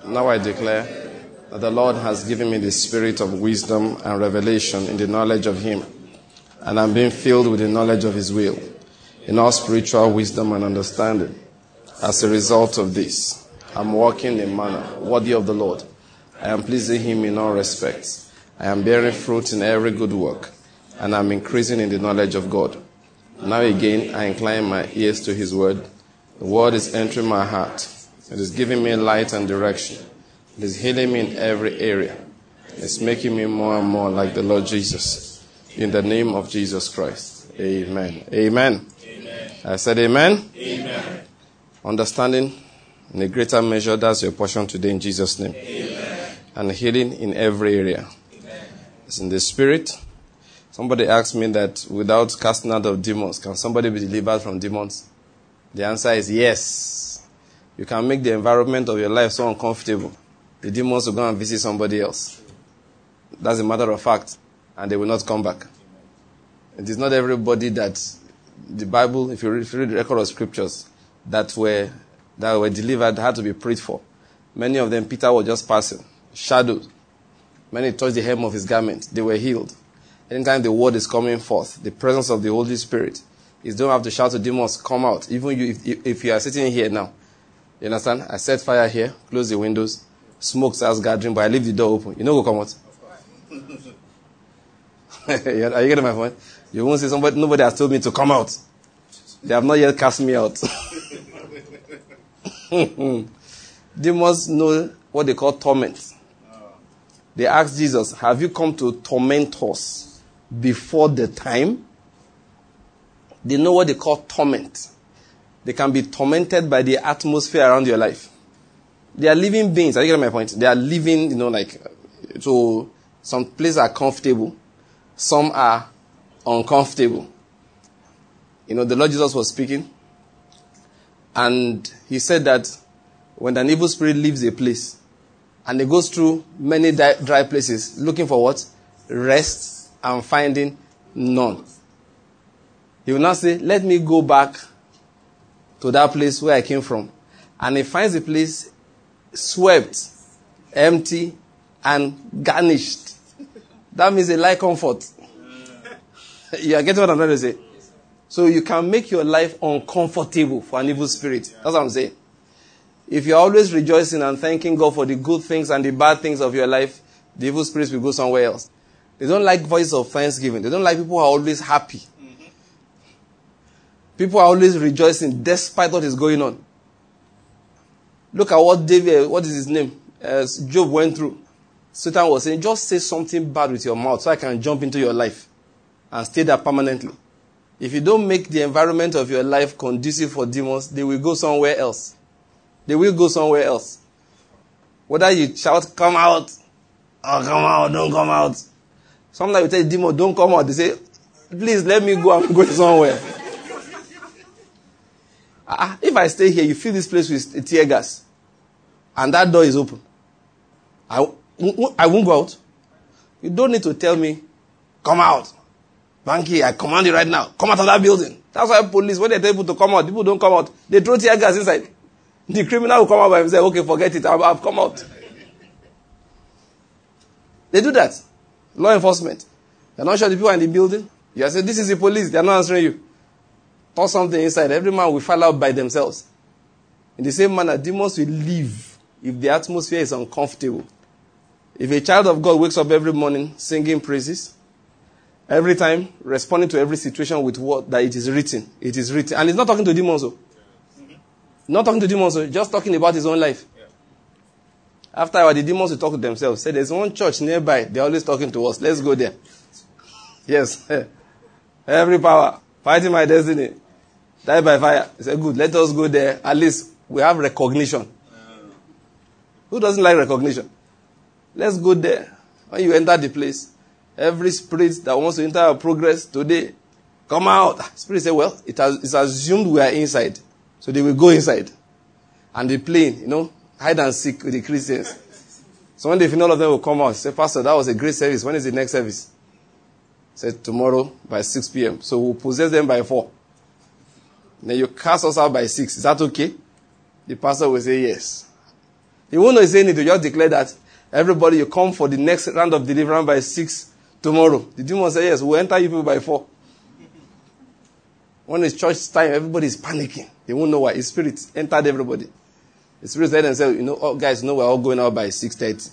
Now I declare that the Lord has given me the spirit of wisdom and revelation in the knowledge of Him, and I'm being filled with the knowledge of His will, in all spiritual wisdom and understanding. As a result of this, I'm walking in a manner worthy of the Lord. I am pleasing Him in all respects. I am bearing fruit in every good work, and I'm increasing in the knowledge of God. Now again, I incline my ears to His word. The word is entering my heart. It is giving me light and direction. It is healing me in every area. It's making me more and more like the Lord Jesus. In the name of Jesus Christ. Amen. Amen. Amen. I said amen. Amen. Understanding in a greater measure, that's your portion today in Jesus' name. Amen. And healing in every area. Amen. It's in the spirit. Somebody asked me that without casting out of demons, can somebody be delivered from demons? The answer is yes. You can make the environment of your life so uncomfortable. The demons will go and visit somebody else. That's a matter of fact. And they will not come back. It is not everybody that the Bible, if you read the record of scriptures, that were delivered had to be prayed for. Many of them, Peter was just passing. Shadows. Many touched the hem of his garment. They were healed. Anytime the word is coming forth, the presence of the Holy Spirit, you don't have to shout to demons, come out. Even you, if you are sitting here now, you understand? I set fire here, close the windows, smoke starts gathering, but I leave the door open. You know who come out? Are you getting my point? You won't say nobody has told me to come out. They have not yet cast me out. Demons know what they call torment. They asked Jesus, have you come to torment us before the time? They know what they call torment. They can be tormented by the atmosphere around your life. They are living beings. Are you getting my point? They are living, so some places are comfortable. Some are uncomfortable. The Lord Jesus was speaking. And He said that when an evil spirit leaves a place, and it goes through many dry places, looking for what? Rest, and finding none. He will not say, let me go back to that place where I came from. And he finds the place swept, empty, and garnished. That means a light comfort. You are getting what I'm trying to say? So you can make your life uncomfortable for an evil spirit. That's what I'm saying. If you're always rejoicing and thanking God for the good things and the bad things of your life, the evil spirits will go somewhere else. They don't like voice of thanksgiving. They don't like people who are always happy. People are always rejoicing despite what is going on. Look at what is his name? Job went through. Satan was saying, just say something bad with your mouth so I can jump into your life and stay there permanently. If you don't make the environment of your life conducive for demons, they will go somewhere else. They will go somewhere else. Whether you shout, come out, or come out, don't come out. Sometimes you tell the demon, don't come out. They say, please let me go, I'm going somewhere. If I stay here, you fill this place with tear gas, and that door is open. I won't go out. You don't need to tell me, come out. Banky, I command you right now. Come out of that building. That's why police, when they tell people to come out, people don't come out. They throw tear gas inside. The criminal will come out by himself. Okay, forget it. I've come out. They do that. Law enforcement. They're not sure the people are in the building. You say, this is the police. They're not answering you. Pour something inside. Every man will fall out by themselves. In the same manner, demons will leave if the atmosphere is uncomfortable. If a child of God wakes up every morning singing praises, every time responding to every situation with what that it is written. It is written. And he's not talking to demons. Not talking to demons, just talking about his own life. Yeah. After a while, the demons will talk to themselves. Say, there's one church nearby. They're always talking to us. Let's go there. Yes. Every power. Fighting my destiny. Die by fire. He said, good. Let us go there. At least we have recognition. Who doesn't like recognition? Let's go there. When you enter the place, every spirit that wants to enter our progress today, come out. Spirit say, well, it's assumed we are inside. So they will go inside. And they play, hide and seek with the Christians. So when they feel all of them will come out, say, Pastor, that was a great service. When is the next service? Say, tomorrow by 6 p.m. So we'll possess them by 4. Then you cast us out by 6. Is that okay? The pastor will say, yes. He won't know he's saying it. To just declare that everybody, you come for the next round of deliverance by 6 tomorrow. The demon say, yes, we'll enter you people by 4. When it's church time, everybody is panicking. They won't know why. His spirit entered everybody. The spirit said and said, oh, guys, we're all going out by 6:30.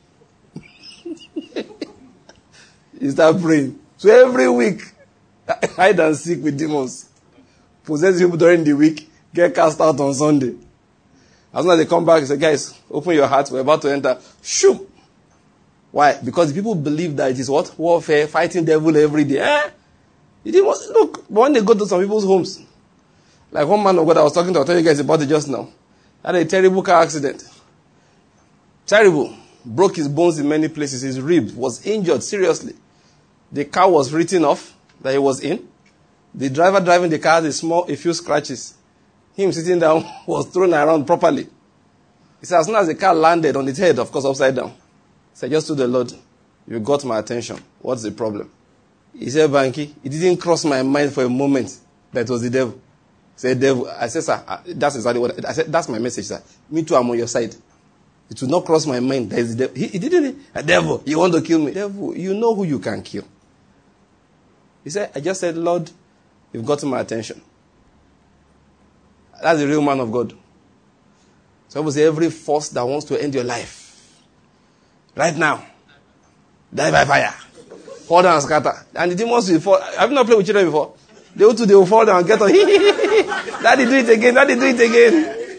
You start praying. So every week, hide and seek with demons. Possess people during the week, get cast out on Sunday. As soon as they come back, they say, guys, open your hearts, we're about to enter. Shoot! Why? Because people believe that it is what? Warfare, fighting devil every day. The demons, look, when they go to some people's homes, like one man of God I was talking to, I'll tell you guys about it just now, had a terrible car accident. Terrible. Broke his bones in many places. His rib was injured seriously. The car was written off that he was in. The driver driving the car had a few scratches. Him sitting down was thrown around properly. He said, as soon as the car landed on its head, of course, upside down, he said, just to the Lord, you got my attention. What's the problem? He said, Banky, it didn't cross my mind for a moment that it was the devil. He said, devil. I said, sir, that's exactly what I said. That's my message, sir. Me too, I'm on your side. It will not cross my mind that it's the devil. He didn't. A devil, you want to kill me? Devil, you know who you can kill. He said, I just said, Lord, you've gotten my attention. That's the real man of God. So I would say every force that wants to end your life, right now, die by fire. Fall down and scatter. And the demons will fall. Have you not played with children before? They will fall down and get on. Daddy, do it again. Daddy, do it again.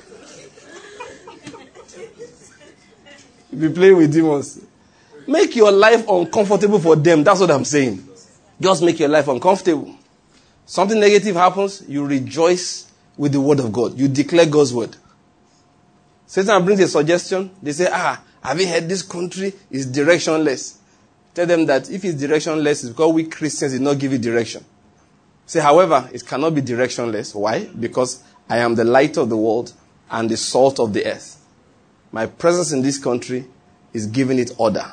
You'll be playing with demons. Make your life uncomfortable for them. That's what I'm saying. Just make your life uncomfortable. Something negative happens, you rejoice with the word of God. You declare God's word. Satan brings a suggestion. They say, have you heard this country is directionless? Tell them that if it's directionless, it's because we Christians did not give it direction. Say, however, it cannot be directionless. Why? Because I am the light of the world and the salt of the earth. My presence in this country is giving it order.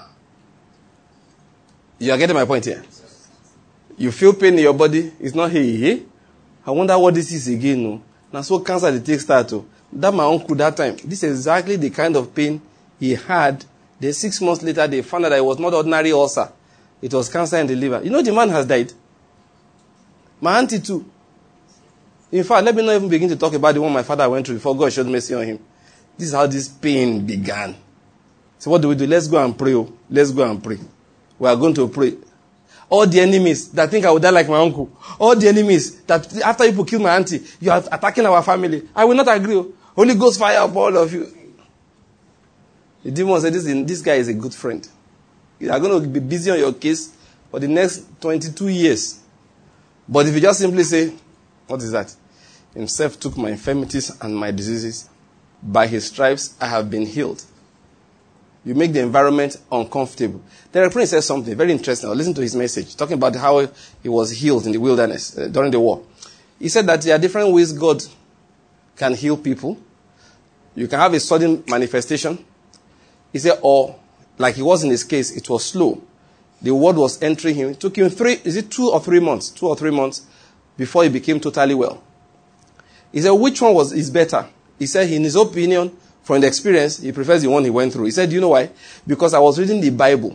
You are getting my point here? You feel pain in your body. It's not hey. I wonder what this is again. No? Now, so cancer they take start to. That my uncle that time. This is exactly the kind of pain he had. Then 6 months later, they found out that it was not ordinary ulcer. It was cancer in the liver. You know the man has died. My auntie too. In fact, let me not even begin to talk about the one my father went through before God showed mercy on him. This is how this pain began. So what do? Let's go and pray. Let's go and pray. We are going to pray. All the enemies that think I would die like my uncle. All the enemies that after people kill my auntie, you are attacking our family. I will not agree. Holy Ghost fire up all of you. The demon said, this guy is a good friend. You are going to be busy on your case for the next 22 years. But if you just simply say, what is that? Himself took my infirmities and my diseases. By his stripes, I have been healed. You make the environment uncomfortable. The Reverend says something very interesting. I'll listen to his message, talking about how he was healed in the wilderness during the war. He said that there are different ways God can heal people. You can have a sudden manifestation. He said, or like it was in his case, it was slow. The word was entering him. It took him 2 or 3 months? 2 or 3 months before he became totally well. He said, which one is better? He said, in his opinion, from the experience, he prefers the one he went through. He said, do you know why? Because I was reading the Bible.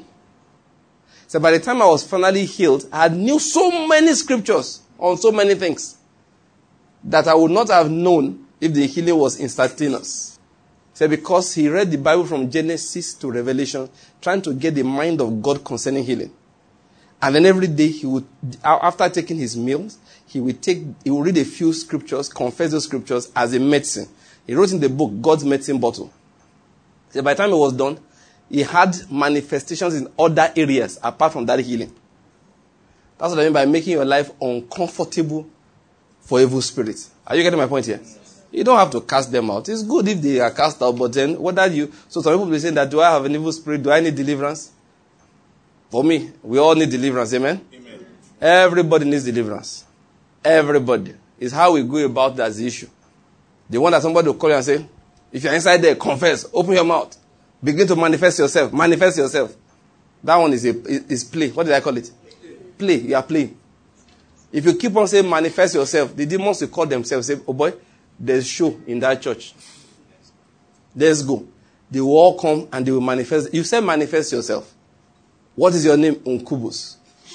So by the time I was finally healed, I knew so many scriptures on so many things that I would not have known if the healing was instantaneous. He said, because he read the Bible from Genesis to Revelation, trying to get the mind of God concerning healing. And then every day, he would, after taking his meals, he would read a few scriptures, confess those scriptures as a medicine. He wrote in the book, God's Medicine Bottle. So by the time it was done, he had manifestations in other areas apart from that healing. That's what I mean by making your life uncomfortable for evil spirits. Are you getting my point here? You don't have to cast them out. It's good if they are cast out, but then so some people will be saying that, do I have an evil spirit? Do I need deliverance? For me, we all need deliverance. Amen? Amen. Everybody needs deliverance. Everybody. It's how we go about that issue. The one that somebody will call you and say, if you're inside there, confess, open your mouth, begin to manifest yourself. Manifest yourself. That one is play. What did I call it? Play. You are playing. If you keep on saying manifest yourself, the demons will call themselves, say, oh boy, there's show in that church. Let's go. They will all come and they will manifest. You said manifest yourself. What is your name? Unkubus.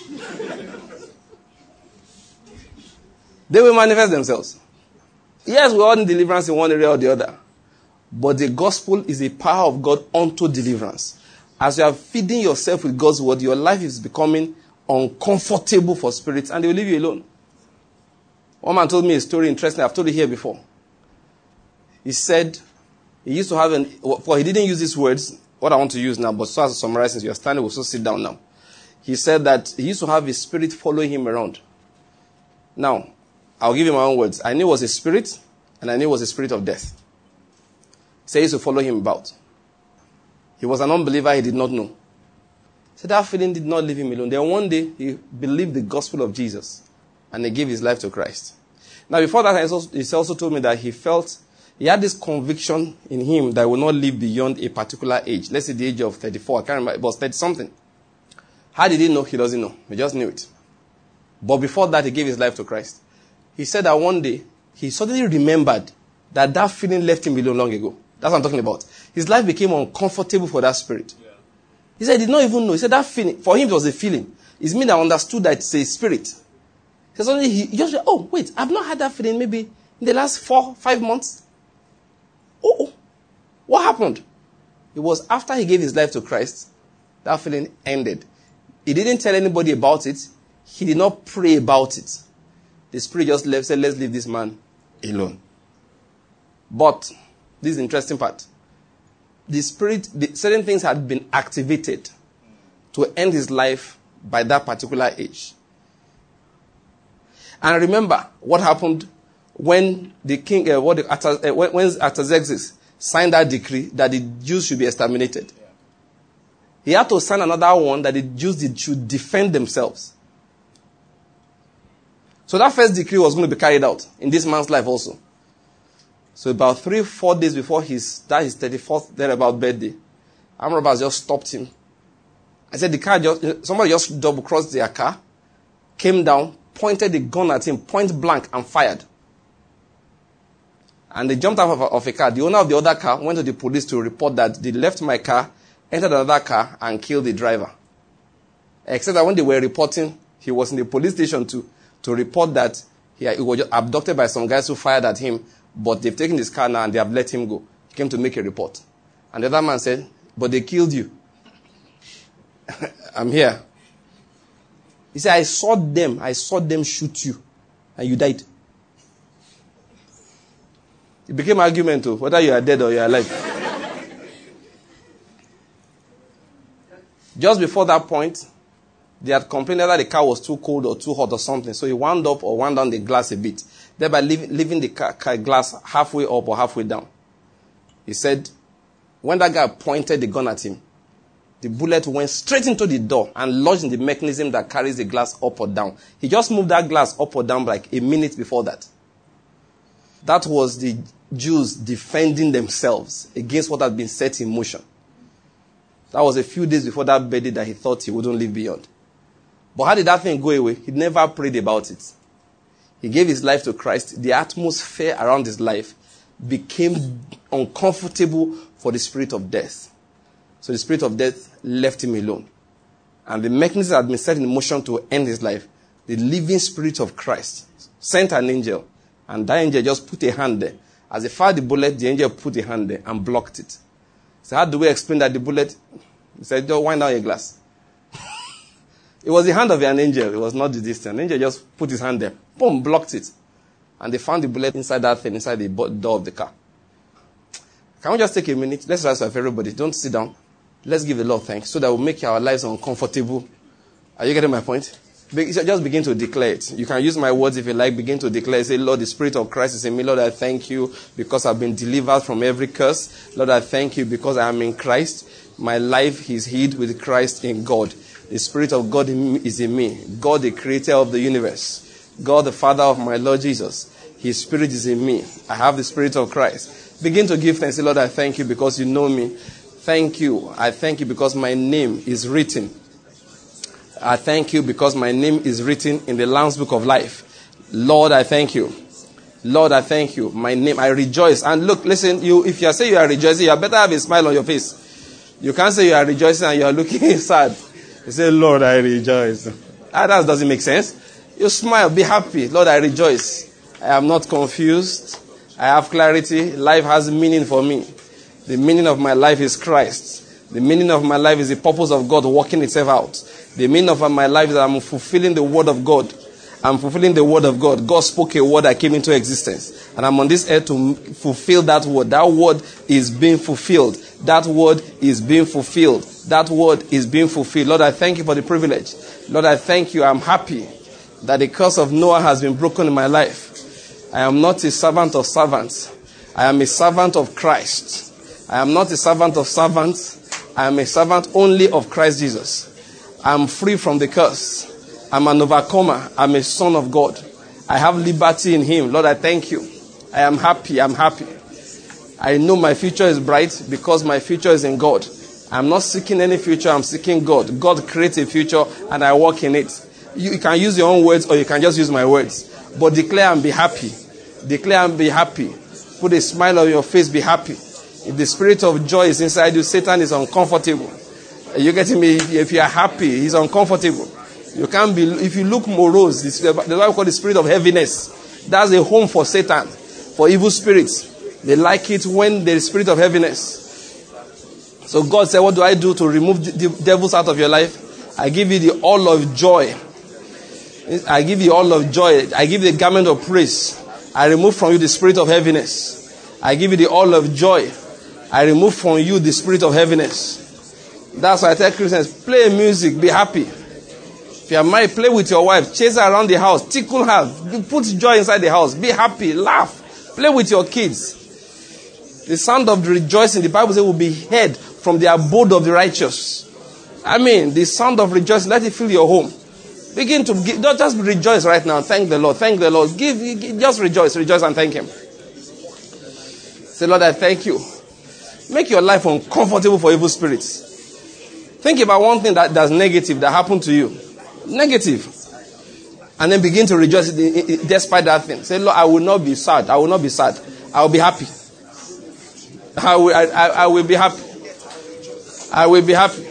They will manifest themselves. Yes, we all need deliverance in one area or the other. But the gospel is a power of God unto deliverance. As you are feeding yourself with God's word, your life is becoming uncomfortable for spirits and they will leave you alone. One man told me a story interesting. I've told it here before. He said he used to have he didn't use these words, what I want to use now, but so as to summarize, since you're standing, we'll so sit down now. He said that he used to have a spirit following him around. Now, I'll give you my own words. I knew it was a spirit, and I knew it was a spirit of death. So he used to follow him about. He was an unbeliever, he did not know. So that feeling did not leave him alone. Then one day, he believed the gospel of Jesus, and he gave his life to Christ. Now, before that, he also told me that he had this conviction in him that he would not live beyond a particular age. Let's say the age of 34. I can't remember. It was 30-something. How did he know? He doesn't know. He just knew it. But before that, he gave his life to Christ. He said that one day, he suddenly remembered that feeling left him alone long ago. That's what I'm talking about. His life became uncomfortable for that spirit. Yeah. He said he did not even know. He said that feeling, for him it was a feeling. It's me that understood that it's a spirit. He said suddenly he just said, oh, wait, I've not had that feeling maybe in the last 4-5 months. Oh, what happened? It was after he gave his life to Christ, that feeling ended. He didn't tell anybody about it. He did not pray about it. The spirit just left, said, let's leave this man alone. But, this is the interesting part. The spirit, certain things had been activated to end his life by that particular age. And remember what happened when the king, when Artaxerxes signed that decree that the Jews should be exterminated. He had to sign another one that the Jews should defend themselves. So that first decree was going to be carried out in this man's life also. So about 3-4 days before his 34th thereabout birthday, armed robbers just stopped him. I said somebody just double-crossed their car, came down, pointed the gun at him, point blank, and fired. And they jumped out of a car. The owner of the other car went to the police to report that they left my car, entered another car, and killed the driver. Except that when they were reporting, he was in the police station to report that he was just abducted by some guys who fired at him, but they've taken his car now and they have let him go. He came to make a report. And the other man said, but they killed you. I'm here. He said, I saw them shoot you, and you died. It became an argument too, whether you are dead or you are alive. Just before that point, they had complained that the car was too cold or too hot or something. So he wound up or wound down the glass a bit, thereby leaving the car glass halfway up or halfway down. He said, when that guy pointed the gun at him, the bullet went straight into the door and lodged in the mechanism that carries the glass up or down. He just moved that glass up or down like a minute before that. That was the Jews defending themselves against what had been set in motion. That was a few days before that birthday that he thought he wouldn't live beyond. But how did that thing go away? He never prayed about it. He gave his life to Christ. The atmosphere around his life became uncomfortable for the spirit of death. So the spirit of death left him alone. And the mechanism had been set in motion to end his life. The living spirit of Christ sent an angel. And that angel just put a hand there. As he fired the bullet, the angel put a hand there and blocked it. So how do we explain that the bullet? He said, just wind down your glass. It was the hand of an angel. It was not the distance. The angel just put his hand there. Boom, blocked it. And they found the bullet inside that thing, inside the door of the car. Can we just take a minute? Let's rise up, everybody. Don't sit down. Let's give the Lord thanks so that we'll make our lives uncomfortable. Are you getting my point? Just begin to declare it. You can use my words if you like. Begin to declare. Say, Lord, the Spirit of Christ is in me. Lord, I thank you because I've been delivered from every curse. Lord, I thank you because I am in Christ. My life is hid with Christ in God. The Spirit of God is in me. God, the creator of the universe. God, the Father of my Lord Jesus. His Spirit is in me. I have the Spirit of Christ. Begin to give thanks. Say, Lord, I thank you because you know me. Thank you. I thank you because my name is written. I thank you because my name is written in the Lamb's Book of Life. Lord, I thank you. Lord, I thank you. My name, I rejoice. And look, listen, if you say you are rejoicing, you better have a smile on your face. You can't say you are rejoicing and you are looking sad. You say, Lord, I rejoice. That doesn't make sense. You smile, be happy. Lord, I rejoice. I am not confused. I have clarity. Life has meaning for me. The meaning of my life is Christ. The meaning of my life is the purpose of God working itself out. The meaning of my life is that I'm fulfilling the word of God. I'm fulfilling the word of God. God spoke a word that came into existence. And I'm on this earth to fulfill that word. That word is being fulfilled. That word is being fulfilled. That word is being fulfilled. Lord, I thank you for the privilege. Lord, I thank you. I'm happy that the curse of Noah has been broken in my life. I am not a servant of servants. I am a servant of Christ. I am not a servant of servants. I am a servant only of Christ Jesus. I am free from the curse. I'm an overcomer. I'm a son of God. I have liberty in him. Lord, I thank you. I am happy. I'm happy. I know my future is bright because my future is in God. I'm not seeking any future. I'm seeking God. God creates a future and I walk in it. You can use your own words or you can just use my words. But declare and be happy. Declare and be happy. Put a smile on your face. Be happy. If the spirit of joy is inside you, Satan is uncomfortable. Are you getting me? If you are happy, he's uncomfortable. You can't be, if you look morose, the Bible called the spirit of heaviness. That's a home for Satan, for evil spirits. They like it when there is spirit of heaviness. So God said, what do I do to remove the devils out of your life? I give you the oil of joy. I give you all of joy. I give you the garment of praise. I remove from you the spirit of heaviness. I give you the oil of joy. I remove from you the spirit of heaviness. That's why I tell Christians, play music, be happy. If you are married, play with your wife. Chase her around the house. Tickle her. Put joy inside the house. Be happy. Laugh. Play with your kids. The sound of the rejoicing, the Bible says, will be heard from the abode of the righteous. I mean, the sound of rejoicing, let it fill your home. Begin to give, don't just rejoice right now. Thank the Lord. Thank the Lord. Just rejoice. Rejoice and thank him. Say, Lord, I thank you. Make your life uncomfortable for evil spirits. Think about one thing that's negative that happened to you. Negative. And then begin to rejoice despite that thing. Say, Lord, I will not be sad. I will not be sad. I will be happy. I will be happy. I will be happy.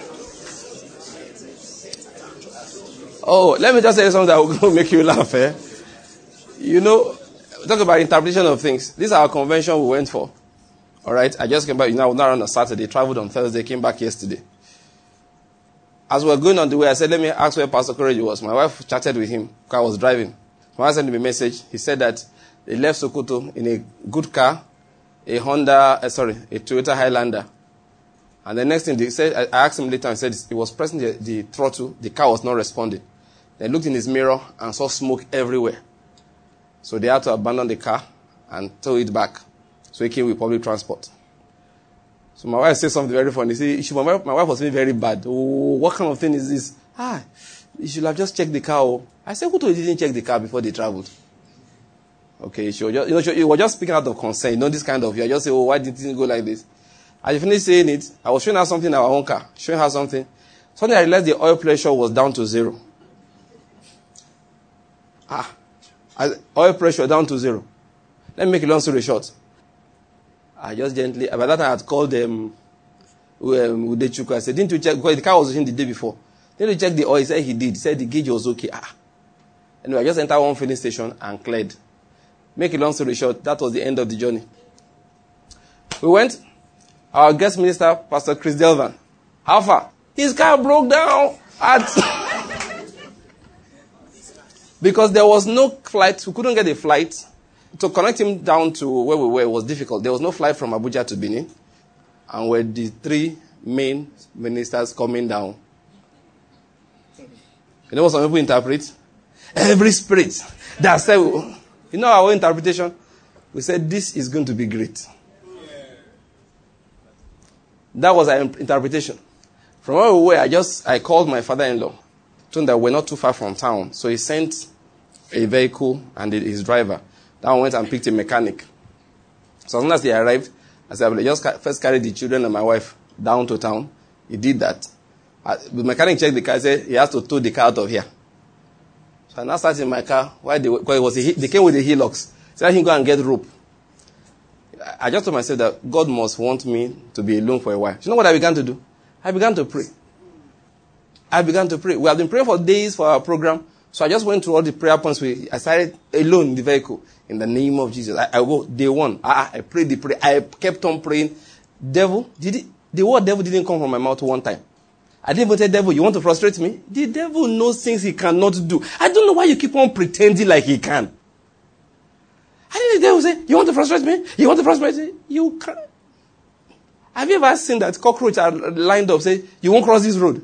Oh, let me just say something that will make you laugh. You know, talk about interpretation of things. This is our convention we went for. All right, I just came back. Not on a Saturday. Traveled on Thursday. Came back yesterday. As we were going on the way, I said, let me ask where Pastor Courage was. My wife chatted with him because I was driving. My wife sent me a message. He said that they left Sokoto in a good car, a Toyota Highlander. And the next thing they said, I asked him later and said he was pressing the throttle. The car was not responding. They looked in his mirror and saw smoke everywhere. So they had to abandon the car and tow it back. So he came with public transport. So my wife said something very funny. My wife was feeling very bad. Oh, what kind of thing is this? You should have just checked the car. Oh. I said, who told you didn't check the car before they traveled? Okay, she was just speaking out of concern. This kind of, you just say, oh, why didn't it go like this? As you finished saying it, I was showing her something in our own car. Showing her something. Suddenly I realized the oil pressure was down to 0. Oil pressure down to 0. Let me make a long story short. I just gently, by that time I had called them, Udechuku. I said, didn't you check, because the car was washing the day before. Didn't you check the oil? He said he did. He said the gauge was okay. Anyway, I just entered one filling station and cleared. Make a long story short, that was the end of the journey. We went, our guest minister, Pastor Chris Delvan. How far? His car broke down because there was no flight. We couldn't get a flight. To connect him down to where we were was difficult. There was no flight from Abuja to Benin. And we're the 3 main ministers coming down. You know what some people interpret? Every spirit that said, you know our interpretation? We said, this is going to be great. That was our interpretation. From where we were, I called my father-in-law. Told him that we're not too far from town. So he sent a vehicle and his driver. Then went and picked a mechanic. So as soon as they arrived, I said, I just first carry the children and my wife down to town. He did that. The mechanic checked the car and said he has to tow the car out of here. So I now started in my car. Why? Because they came with the Hilux. So I can go and get rope. I just told myself that God must want me to be alone for a while. You know what I began to do? I began to pray. We have been praying for days for our program. So I just went through all the prayer points. I started alone in the vehicle. In the name of Jesus. I go day one. I prayed the prayer. I kept on praying. The word devil didn't come from my mouth one time. I didn't even say, devil, you want to frustrate me? The devil knows things he cannot do. I don't know why you keep on pretending like he can. I didn't the devil say, you want to frustrate me? You want to frustrate me? You can't. Have you ever seen that cockroach are lined up, say, you won't cross this road?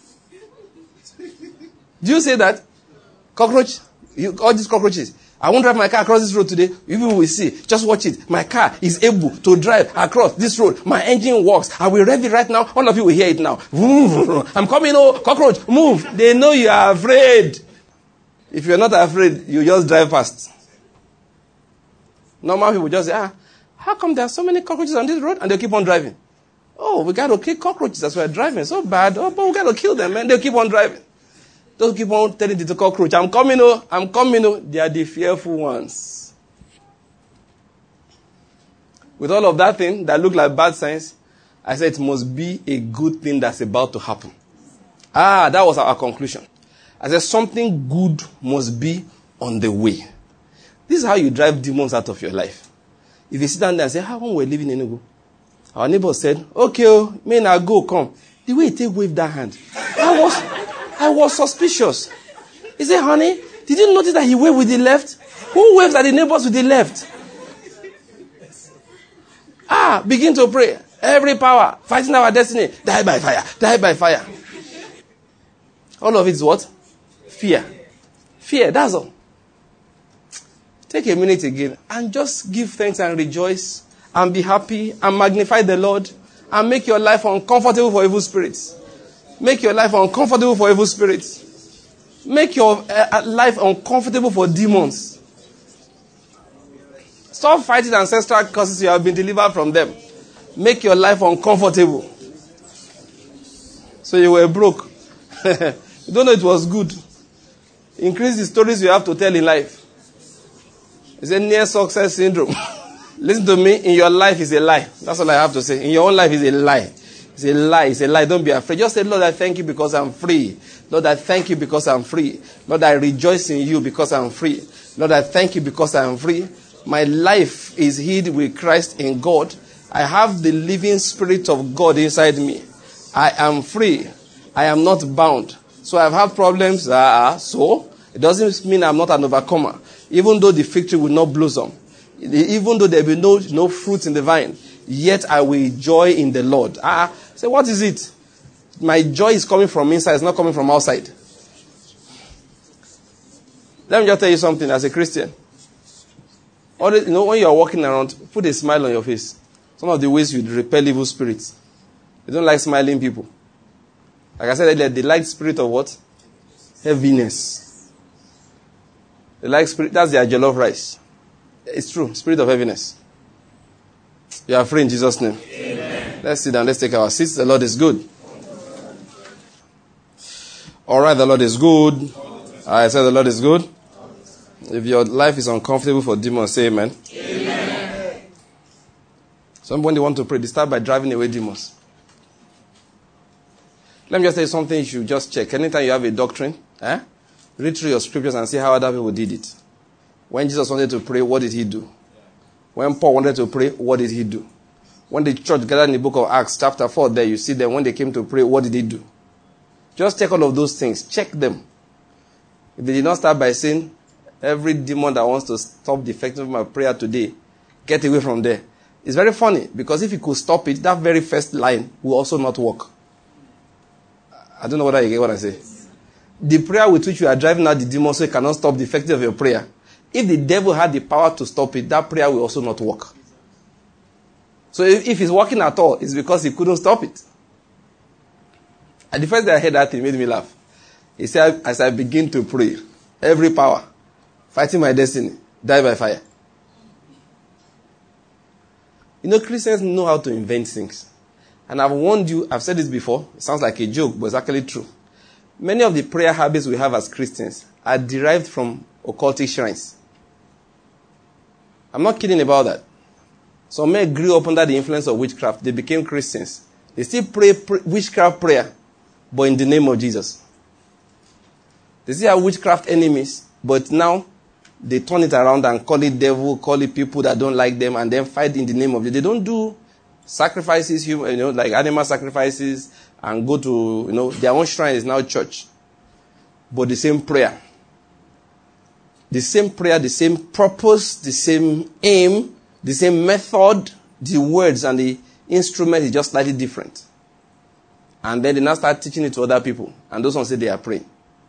Do you say that? Cockroach? All these cockroaches. I won't drive my car across this road today. You will see. Just watch it. My car is able to drive across this road. My engine works. I will rev it right now. All of you will hear it now. I'm coming. Oh, cockroach, move. They know you are afraid. If you're not afraid, you just drive past. Normal people just say, how come there are so many cockroaches on this road? And they'll keep on driving. Oh, we got to kill cockroaches as we're driving. So bad. Oh, but we got to kill them, man. They'll keep on driving. Don't keep on telling the cockroach, I'm coming. They are the fearful ones. With all of that thing that look like bad signs, I said it must be a good thing that's about to happen. That was our conclusion. I said something good must be on the way. This is how you drive demons out of your life. If you sit down there and say, how long we're living in Enugu? Our neighbor said, okay, may I go, come. The way he waved that hand, I was suspicious. He said, honey, did you notice that he waved with the left? Who waves at the neighbors with the left? Begin to pray. Every power fighting our destiny, die by fire, die by fire. All of it is what? Fear. Fear, that's all. Take a minute again and just give thanks and rejoice and be happy and magnify the Lord and make your life uncomfortable for evil spirits. Make your life uncomfortable for evil spirits. Make your life uncomfortable for demons. Stop fighting ancestral curses you have been delivered from them. Make your life uncomfortable. So you were broke. You don't know it was good. Increase the stories you have to tell in life. It's a near success syndrome. Listen to me. In your life is a lie. That's all I have to say. In your own life is a lie. It's a lie. It's a lie. Don't be afraid. Just say, Lord, I thank you because I'm free. Lord, I thank you because I'm free. Lord, I rejoice in you because I'm free. Lord, I thank you because I'm free. My life is hid with Christ in God. I have the living Spirit of God inside me. I am free. I am not bound. So I've had problems. So it doesn't mean I'm not an overcomer. Even though the fig tree will not blossom. Even though there will be no fruit in the vine. Yet I will joy in the Lord. Say, what is it? My joy is coming from inside. It's not coming from outside. Let me just tell you something as a Christian. When you are walking around, put a smile on your face. Some of the ways you repel evil spirits. They don't like smiling people. Like I said earlier, they like spirit of what? Heaviness. They like spirit. That's their jollof rice. It's true. Spirit of heaviness. You are free in Jesus' name. Amen. Let's sit down. Let's take our seats. The Lord is good. All right, the Lord is good. I said the Lord is good. If your life is uncomfortable for demons, say amen. Amen. Somebody want to pray. They start by driving away demons. Let me just tell you something you should just check. Anytime you have a doctrine, read through your scriptures and see how other people did it. When Jesus wanted to pray, what did he do? When Paul wanted to pray, what did he do? When the church gathered in the book of Acts, chapter 4, there you see them. When they came to pray, what did he do? Just check all of those things. Check them. If they did not start by saying, every demon that wants to stop the effectiveness of my prayer today, get away from there. It's very funny, because if you could stop it, that very first line will also not work. I don't know whether you get what I say. The prayer with which you are driving out the demon so you cannot stop the effectiveness of your prayer, if the devil had the power to stop it, that prayer will also not work. So if it's working at all, it's because he couldn't stop it. And the first day I heard that, it made me laugh. He said, as I begin to pray, every power fighting my destiny, die by fire. You know, Christians know how to invent things. And I've warned you, I've said this before, it sounds like a joke, but it's actually true. Many of the prayer habits we have as Christians are derived from occultic shrines. I'm not kidding about that. Some men grew up under the influence of witchcraft. They became Christians. They still pray witchcraft prayer, but in the name of Jesus. They still have witchcraft enemies, but now they turn it around and call it devil, call it people that don't like them, and then fight in the name of Jesus. They don't do sacrifices, like animal sacrifices, and go to, their own shrine is now church. But the same prayer. The same prayer, the same purpose, the same aim, the same method, the words and the instrument is just slightly different. And then they now start teaching it to other people. And those ones say they are praying.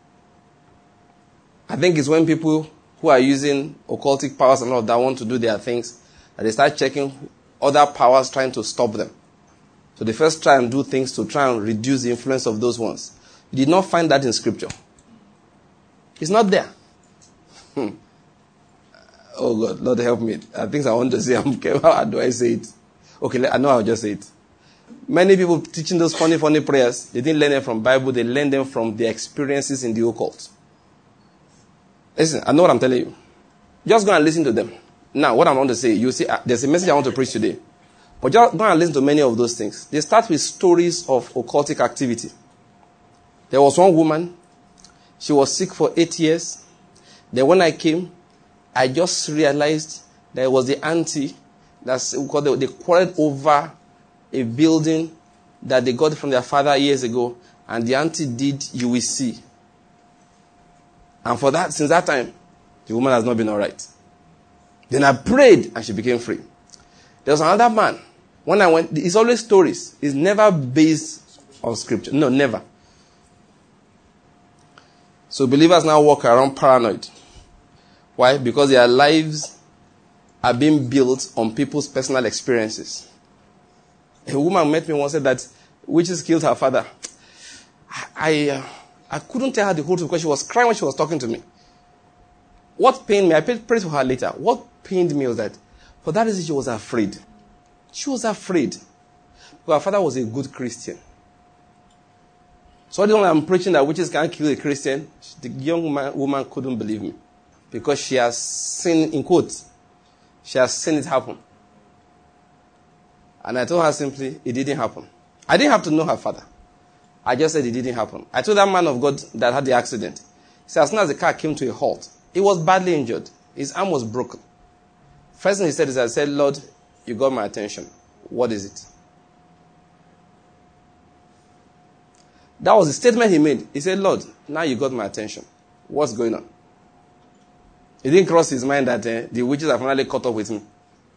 I think it's when people who are using occultic powers and all that want to do their things, that they start checking other powers trying to stop them. So they first try and do things to try and reduce the influence of those ones. You did not find that in Scripture. It's not there. Oh God, Lord help me. Things I want to say, I'm careful. How do I say it? Okay, I know I'll just say it. Many people teaching those funny prayers, they didn't learn them from Bible, they learned them from their experiences in the occult. Listen, I know what I'm telling you. Just go and listen to them. Now, what I want to say, you see, there's a message I want to preach today. But just go and listen to many of those things. They start with stories of occultic activity. There was one woman, she was sick for 8 years. Then when I came, I just realized that it was the auntie because they quarreled over a building that they got from their father years ago, and the auntie did you will see. And for that, since that time, the woman has not been all right. Then I prayed and she became free. There was another man. When I went, it's always stories. It's never based on scripture. No, never. So believers now walk around paranoid. Why? Because their lives are being built on people's personal experiences. A woman met me once and said that witches killed her father. I couldn't tell her the whole truth because she was crying when she was talking to me. What pained me, I prayed for her later. What pained me was that for that reason she was afraid. She was afraid. Because her father was a good Christian. So when I'm preaching that witches can't kill a Christian, the young woman couldn't believe me. Because she has seen, in quotes, she has seen it happen. And I told her simply, it didn't happen. I didn't have to know her father. I just said it didn't happen. I told that man of God that had the accident. He said, as soon as the car came to a halt, he was badly injured. His arm was broken. First thing he said is, I said, Lord, you got my attention. What is it? That was the statement he made. He said, Lord, now you got my attention. What's going on? It didn't cross his mind that the witches have finally caught up with me.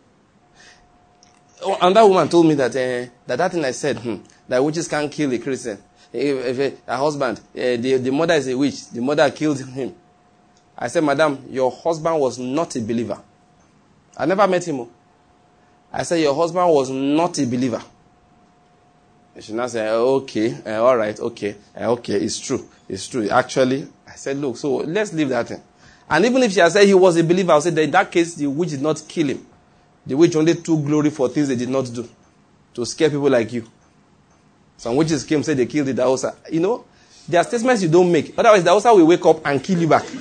And that woman told me that that thing I said, that witches can't kill a Christian. If a husband, the mother is a witch. The mother killed him. I said, Madam, your husband was not a believer. I never met him. I said, your husband was not a believer. And she now said, okay, all right, okay, it's true. It's true. Actually, I said, look, so let's leave that thing. And even if she had said he was a believer, I would say that in that case, the witch did not kill him. The witch only took glory for things they did not do. To scare people like you. Some witches came and said they killed the Daosa. There are statements you don't make. Otherwise, the Daosa will wake up and kill you back.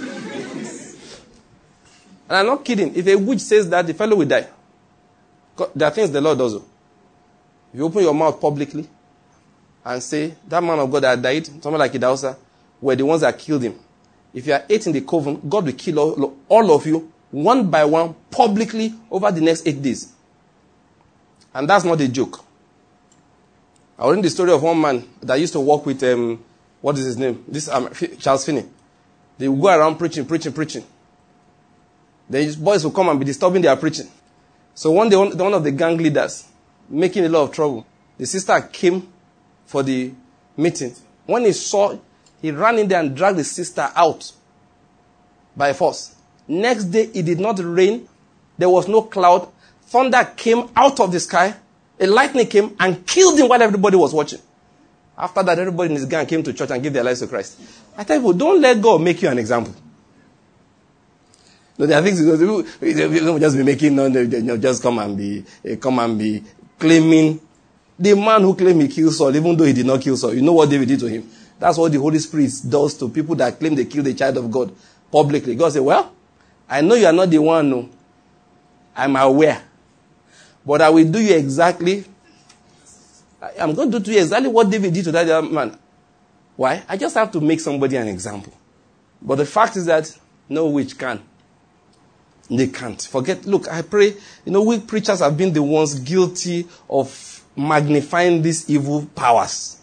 And I'm not kidding. If a witch says that, the fellow will die. There are things the Lord does. If you open your mouth publicly and say, that man of God that died, someone like Idausa, were the ones that killed him. If you are 8 in the coven, God will kill all of you, one by one, publicly, over the next 8 days. And that's not a joke. I read the story of one man that used to work with, what is his name? Charles Finney. They would go around preaching. The boys will come and be disturbing their preaching. So one day, one of the gang leaders, making a lot of trouble, the sister came for the meeting. When he saw, he ran in there and dragged the sister out by force. Next day, it did not rain. There was no cloud. Thunder came out of the sky. A lightning came and killed him while everybody was watching. After that, everybody in his gang came to church and gave their lives to Christ. I tell people, don't let God make you an example. No, there are things you just be making, just come and be claiming. The man who claimed he killed Saul, even though he did not kill Saul, you know what David did to him? That's what the Holy Spirit does to people that claim they killed the child of God publicly. God said, well, I know you are not the one. No. I'm aware. But I will do you exactly, I'm going to do to you exactly what David did to that other man. Why? I just have to make somebody an example. But the fact is that no witch can. They can't. Look, I pray, we preachers have been the ones guilty of magnifying these evil powers.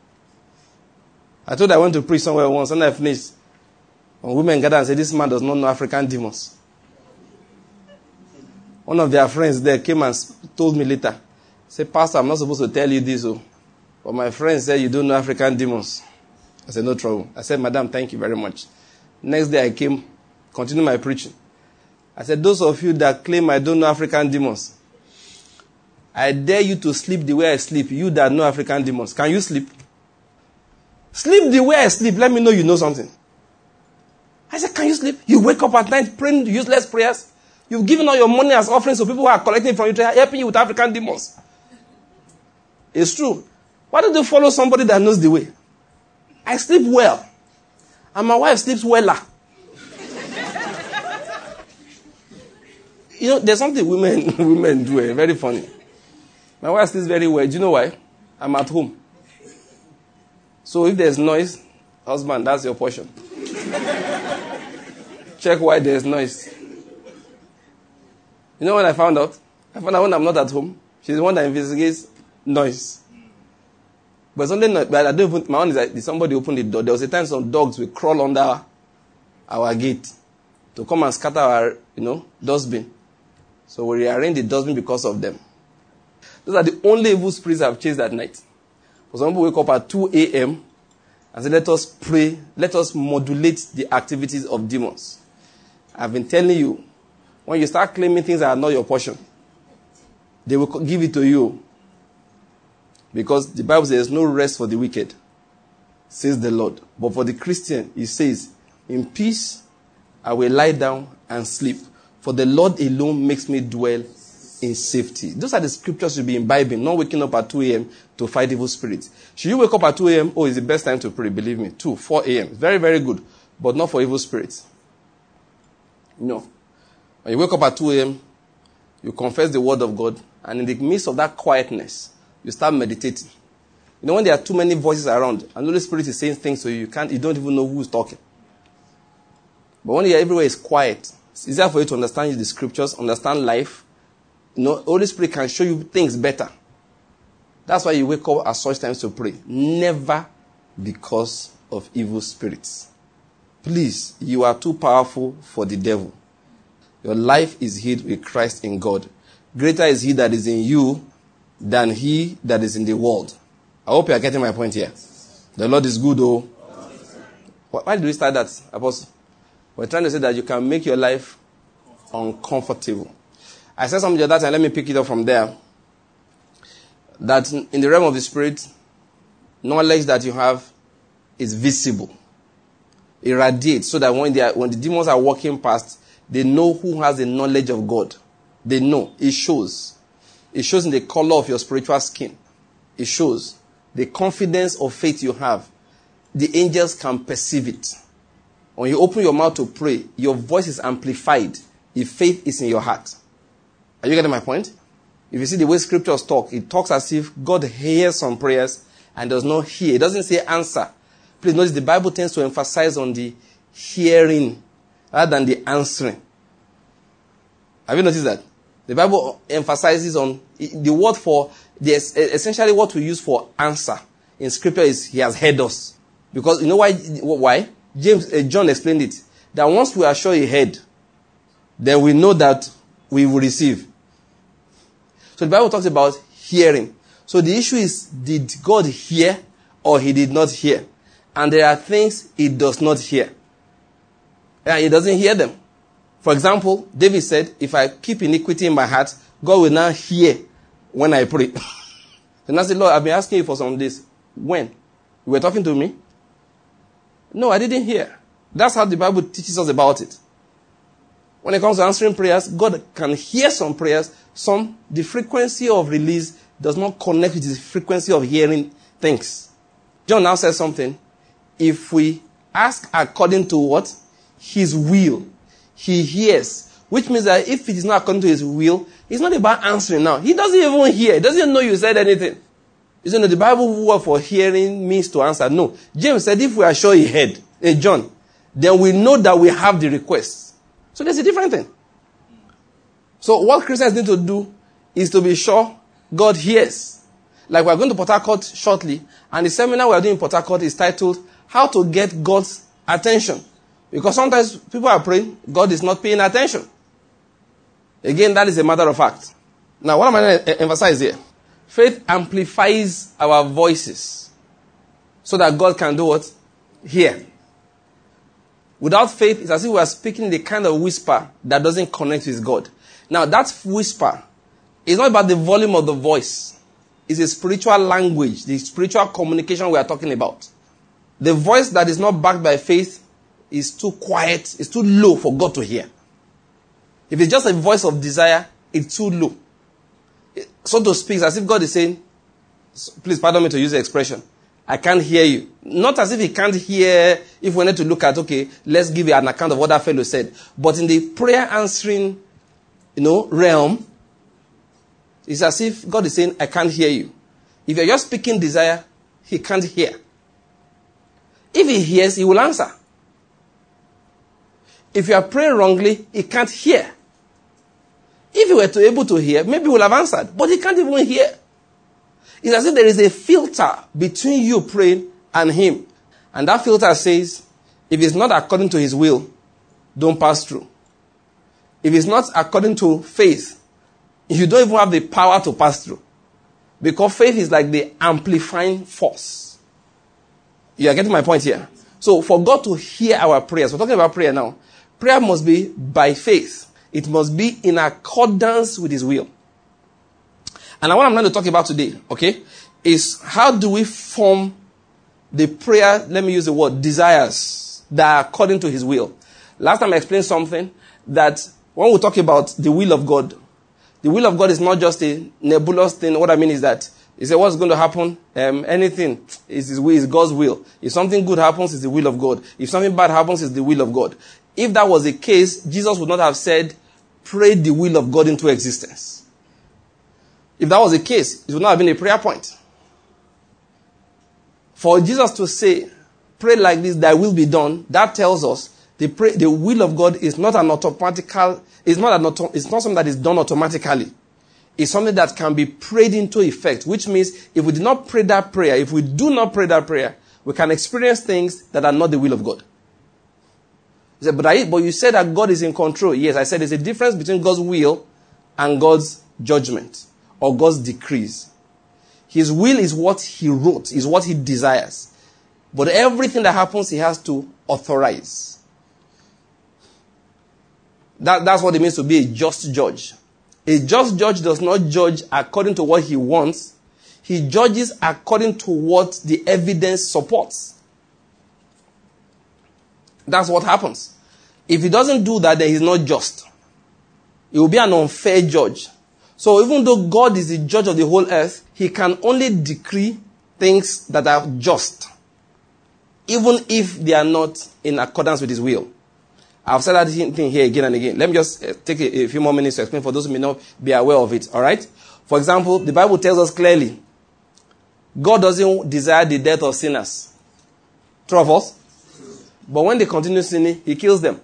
I told I went to preach somewhere once, and I finished. When women gathered and said, this man does not know African demons. One of their friends there came and told me later, said, Pastor, I'm not supposed to tell you this, but my friend said you don't know African demons. I said, no trouble. I said, Madam, thank you very much. Next day I came, continued my preaching. I said, those of you that claim I don't know African demons, I dare you to sleep the way I sleep, you that know African demons. Can you sleep? Sleep the way I sleep. Let me know you know something. I said, can you sleep? You wake up at night praying useless prayers. You've given all your money as offerings to people who are collecting from you, helping you with African demons. It's true. Why don't you follow somebody that knows the way? I sleep well. And my wife sleeps weller. There's something women do, very funny. My wife sleeps very well. Do you know why? I'm at home. So if there's noise, husband, that's your portion. Check why there's noise. You know when I found out? I found out when I'm not at home. She's the one that investigates noise. But something, but I don't even, my one is like, did somebody open the door? There was a time some dogs will crawl under our gate to come and scatter our, dustbin. So we rearrange the dustbin because of them. Those are the only evil spirits I've chased at night. For some people wake up at 2 a.m. and say, let us pray, let us modulate the activities of demons. I've been telling you, when you start claiming things that are not your portion, they will give it to you. Because the Bible says there's no rest for the wicked, says the Lord. But for the Christian, it says, in peace I will lie down and sleep. For the Lord alone makes me dwell in safety. Those are the scriptures you'll be imbibing, not waking up at 2 a.m. to fight evil spirits. Should you wake up at 2 a.m.? Oh, it's the best time to pray, believe me. 2, 4 a.m. Very, very good. But not for evil spirits. No. When you wake up at 2 a.m., you confess the word of God, and in the midst of that quietness, you start meditating. When there are too many voices around, and the Holy Spirit is saying things to you, you don't even know who's talking. But when everywhere is quiet, it's easier for you to understand the scriptures, understand life. Holy Spirit can show you things better. That's why you wake up at such times to pray. Never because of evil spirits. Please, you are too powerful for the devil. Your life is hid with Christ in God. Greater is he that is in you than he that is in the world. I hope you are getting my point here. The Lord is good, though. Why did we start that, Apostle? We're trying to say that you can make your life uncomfortable. I said something the other time, let me pick it up from there. That in the realm of the spirit, knowledge that you have is visible. It radiates so that when the demons are walking past, they know who has the knowledge of God. They know. It shows. It shows in the color of your spiritual skin. It shows the confidence of faith you have. The angels can perceive it. When you open your mouth to pray, your voice is amplified if faith is in your heart. Are you getting my point? If you see the way scriptures talk, it talks as if God hears some prayers and does not hear. It doesn't say answer. Please notice the Bible tends to emphasize on the hearing rather than the answering. Have you noticed that? The Bible emphasizes on the word for, essentially what we use for answer in scripture is he has heard us. Because you know why? John explained it. That once we are sure he heard, then we know that we will receive. So the Bible talks about hearing. So the issue is, did God hear or he did not hear? And there are things he does not hear. And he doesn't hear them. For example, David said, if I keep iniquity in my heart, God will now hear when I pray. And I said, Lord, I've been asking you for some days. When? You were talking to me? No, I didn't hear. That's how the Bible teaches us about it. When it comes to answering prayers, God can hear some prayers. The frequency of release does not connect with the frequency of hearing things. John now says something. If we ask according to what? His will. He hears Which means that if it is not according to his will, it's not about answering now. He doesn't even hear. He doesn't even know you said anything. You say, no, the Bible word for hearing means to answer. No. James said, if we are sure he heard, John, then we know that we have the request. So there's a different thing. So what Christians need to do is to be sure God hears. Like we're going to Port Harcourt shortly, and the seminar we're doing in Port Harcourt is titled, How to Get God's Attention. Because sometimes people are praying, God is not paying attention. Again, that is a matter of fact. Now, what am I going to emphasize here? Faith amplifies our voices so that God can do what? Hear. Without faith, it's as if we are speaking the kind of whisper that doesn't connect with God. Now, that whisper is not about the volume of the voice. It's a spiritual language, the spiritual communication we are talking about. The voice that is not backed by faith is too quiet, it's too low for God to hear. If it's just a voice of desire, it's too low. So to speak, it's as if God is saying, please pardon me to use the expression, I can't hear you. Not as if he can't hear, if we need to look at, okay, let's give you an account of what that fellow said. But in the prayer answering, realm, it's as if God is saying, I can't hear you. If you're just speaking desire, he can't hear. If he hears, he will answer. If you are praying wrongly, he can't hear. If he were able to hear, maybe he would have answered. But he can't even hear. It's as if there is a filter between you praying and him. And that filter says, if it's not according to his will, don't pass through. If it's not according to faith, you don't even have the power to pass through. Because faith is like the amplifying force. You are getting my point here? So for God to hear our prayers, we're talking about prayer now. Prayer must be by faith. It must be in accordance with his will. And what I'm going to talk about today, okay, is how do we form the prayer, let me use the word, desires that are according to his will. Last time I explained something that when we talk about the will of God, the will of God is not just a nebulous thing. What I mean is that he said, what's going to happen? Anything is God's will. If something good happens, it's the will of God. If something bad happens, it's the will of God. If that was the case, Jesus would not have said, pray the will of God into existence. If that was the case, it would not have been a prayer point. For Jesus to say, pray like this, thy will be done, that tells us the will of God is not an automatical, it's not something that is done automatically. It's something that can be prayed into effect, which means if we do not pray that prayer, if we do not pray that prayer, we can experience things that are not the will of God. He said, but you said that God is in control. Yes, I said there's a difference between God's will and God's judgment or God's decrees. His will is what he wrote, is what he desires. But everything that happens, he has to authorize. That's what it means to be a just judge. A just judge does not judge according to what he wants. He judges according to what the evidence supports. That's what happens. If he doesn't do that, then he's not just. He will be an unfair judge. So even though God is the judge of the whole earth, he can only decree things that are just, even if they are not in accordance with his will. I've said that thing here again and again. Let me just take a few more minutes to explain for those who may not be aware of it. All right? For example, the Bible tells us clearly, God doesn't desire the death of sinners. True of us? But when they continue sinning, he kills them.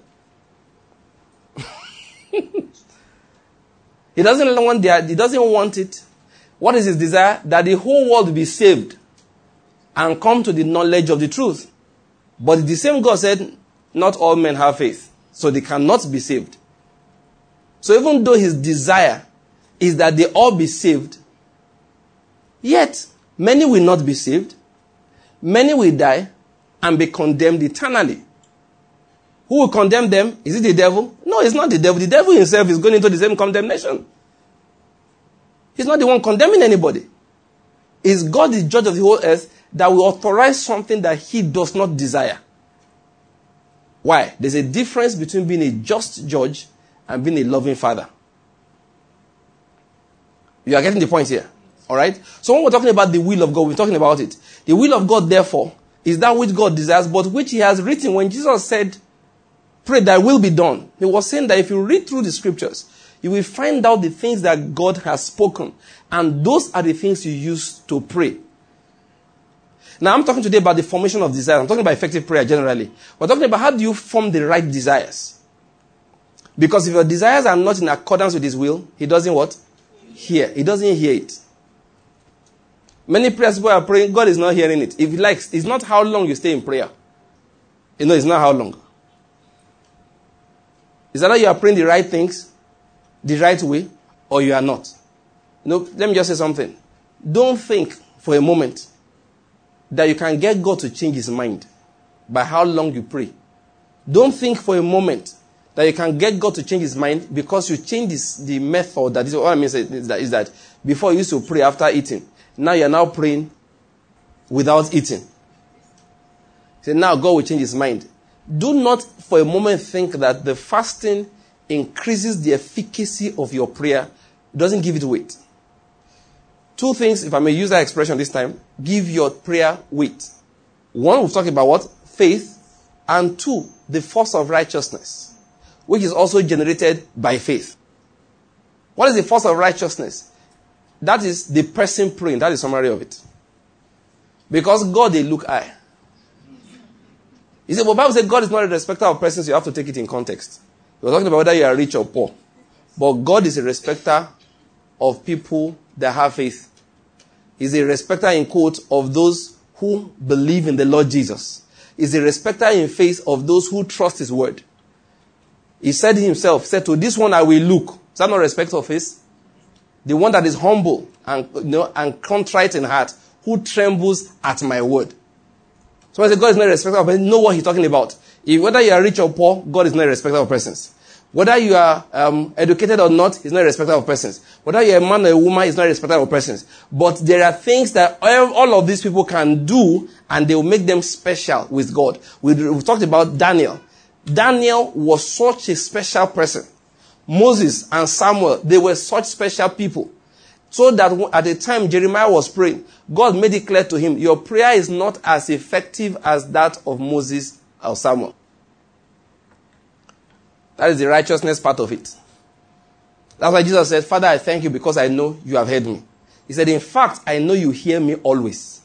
He doesn't want it. What is his desire? That the whole world be saved and come to the knowledge of the truth. But the same God said, not all men have faith, so they cannot be saved. So even though his desire is that they all be saved, yet many will not be saved, many will die and be condemned eternally. Who will condemn them? Is it the devil? No, it's not the devil. The devil himself is going into the same condemnation. He's not the one condemning anybody. It's God, the judge of the whole earth, that will authorize something that he does not desire. Why? There's a difference between being a just judge and being a loving father. You are getting the point here. Alright? So when we're talking about the will of God, we're talking about it. The will of God, therefore, is that which God desires, but which he has written. When Jesus said, pray thy will be done. He was saying that if you read through the scriptures, you will find out the things that God has spoken. And those are the things you use to pray. Now, I'm talking today about the formation of desires. I'm talking about effective prayer generally. We're talking about how do you form the right desires. Because if your desires are not in accordance with his will, he doesn't what? Hear. He doesn't hear it. Many prayers people are praying, God is not hearing it. If he likes, it's not how long you stay in prayer. It's not how long. Is that you are praying the right things, the right way, or you are not? Let me just say something. Don't think for a moment that you can get God to change his mind by how long you pray. Don't think for a moment that you can get God to change his mind because you change the method. That is what I mean is that before you used to pray after eating. Now you are now praying without eating. So now God will change his mind. Do not for a moment think that the fasting increases the efficacy of your prayer. It doesn't give it weight. Two things, if I may use that expression this time, give your prayer weight. One, we've talked about what? Faith. And two, the force of righteousness, which is also generated by faith. What is the force of righteousness? That is the person praying. That is the summary of it. Because God, they look high. He said, well, Bible said God is not a respecter of persons. You have to take it in context. We're talking about whether you are rich or poor. But God is a respecter of people that have faith. He's a respecter, in quote, of those who believe in the Lord Jesus. He's a respecter in faith of those who trust his word. He said himself, said, to this one I will look. Is that not respect of faith? The one that is humble and contrite in heart, who trembles at my word. So I say God is not a respecter of persons. Know what he's talking about. Whether you are rich or poor, God is not a respecter of persons. Whether you are educated or not, he's not a respecter of persons. Whether you're a man or a woman, he's not a respecter of persons. But there are things that all of these people can do, and they will make them special with God. We've talked about Daniel. Daniel was such a special person. Moses and Samuel, they were such special people. So that at the time Jeremiah was praying, God made it clear to him, your prayer is not as effective as that of Moses or Samuel. That is the righteousness part of it. That's why Jesus said, Father, I thank you because I know you have heard me. He said, in fact, I know you hear me always.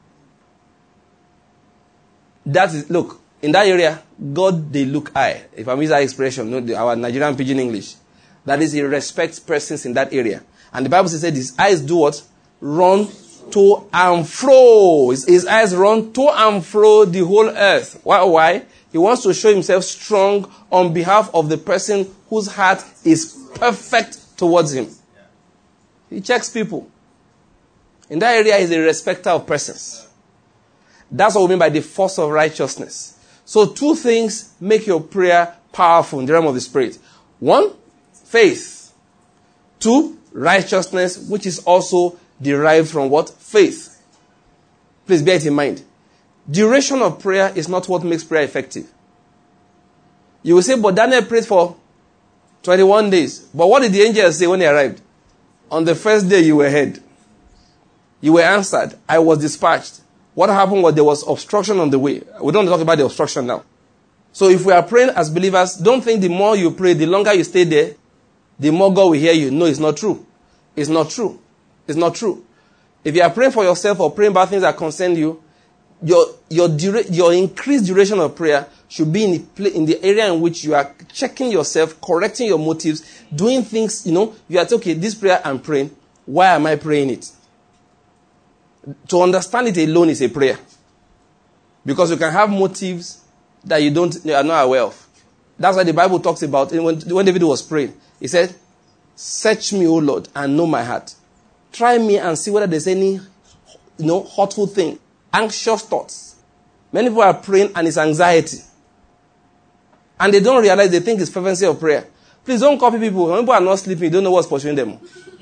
That is, look, in that area, God, they look high. If I use that expression, our Nigerian pidgin English. That is, he respects persons in that area. And the Bible says his eyes do what? Run to and fro. His eyes run to and fro the whole earth. Why? He wants to show himself strong on behalf of the person whose heart is perfect towards him. He checks people. In that area, he's a respecter of persons. That's what we mean by the force of righteousness. So two things make your prayer powerful in the realm of the Spirit. One, faith. Two, righteousness, which is also derived from what? Faith. Please bear it in mind. Duration of prayer is not what makes prayer effective. You will say, but Daniel prayed for 21 days. But what did the angels say when they arrived? On the first day you were heard. You were answered. I was dispatched. What happened was there was obstruction on the way. We don't talk about the obstruction now. So if we are praying as believers, don't think the more you pray, the longer you stay there, the more God will hear you. No, it's not true. It's not true. It's not true. If you are praying for yourself or praying about things that concern you, your increased duration of prayer should be in the area in which you are checking yourself, correcting your motives, doing things, you are saying, okay, this prayer I'm praying, why am I praying it? To understand it alone is a prayer. Because you can have motives that you are not aware of. That's why the Bible talks about, when David was praying, he said, search me, O Lord, and know my heart. Try me and see whether there's any, hurtful thing, anxious thoughts. Many people are praying and it's anxiety. And they don't realize, they think it's fervency of prayer. Please don't copy people. When people are not sleeping, you don't know what's pursuing them.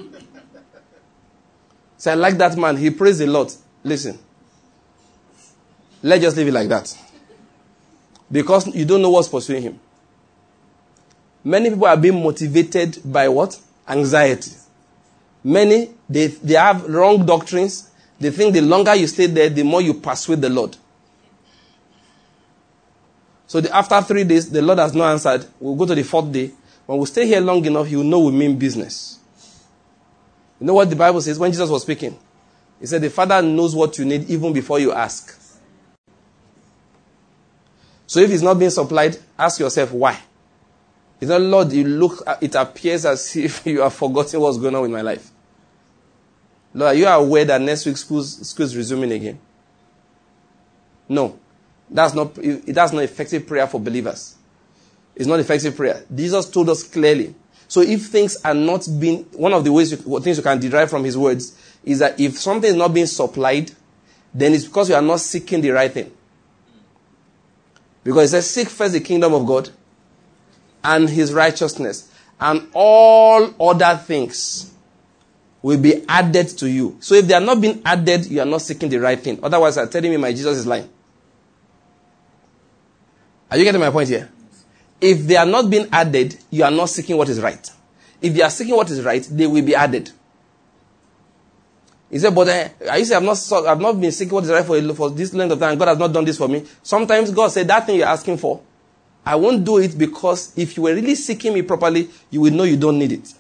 So I like that man. He prays a lot. Listen. Let's just leave it like that. Because you don't know what's pursuing him. Many people are being motivated by what? Anxiety. Many, they have wrong doctrines. They think the longer you stay there, the more you persuade the Lord. So after 3 days, the Lord has not answered. We'll go to the 4th day. When we stay here long enough, you will know we mean business. You know what the Bible says when Jesus was speaking? He said, the Father knows what you need even before you ask. So if it's not being supplied, ask yourself why. It's not, Lord, it appears as if you have forgotten what's going on with my life. Lord, are you aware that next week school is resuming again? No. That's not effective prayer for believers. It's not effective prayer. Jesus told us clearly. So if things are not being, one of the things you can derive from his words is that if something is not being supplied, then it's because you are not seeking the right thing. Because it says, seek first the kingdom of God and his righteousness, and all other things will be added to you. So if they are not being added, you are not seeking the right thing. Otherwise, I'm telling me my Jesus is lying. Are you getting my point here? If they are not being added, you are not seeking what is right. If you are seeking what is right, they will be added. He said, but I say I've not been seeking what is right for this length of time. God has not done this for me. Sometimes God said, that thing you're asking for, I won't do it because if you were really seeking me properly, you will know you don't need it.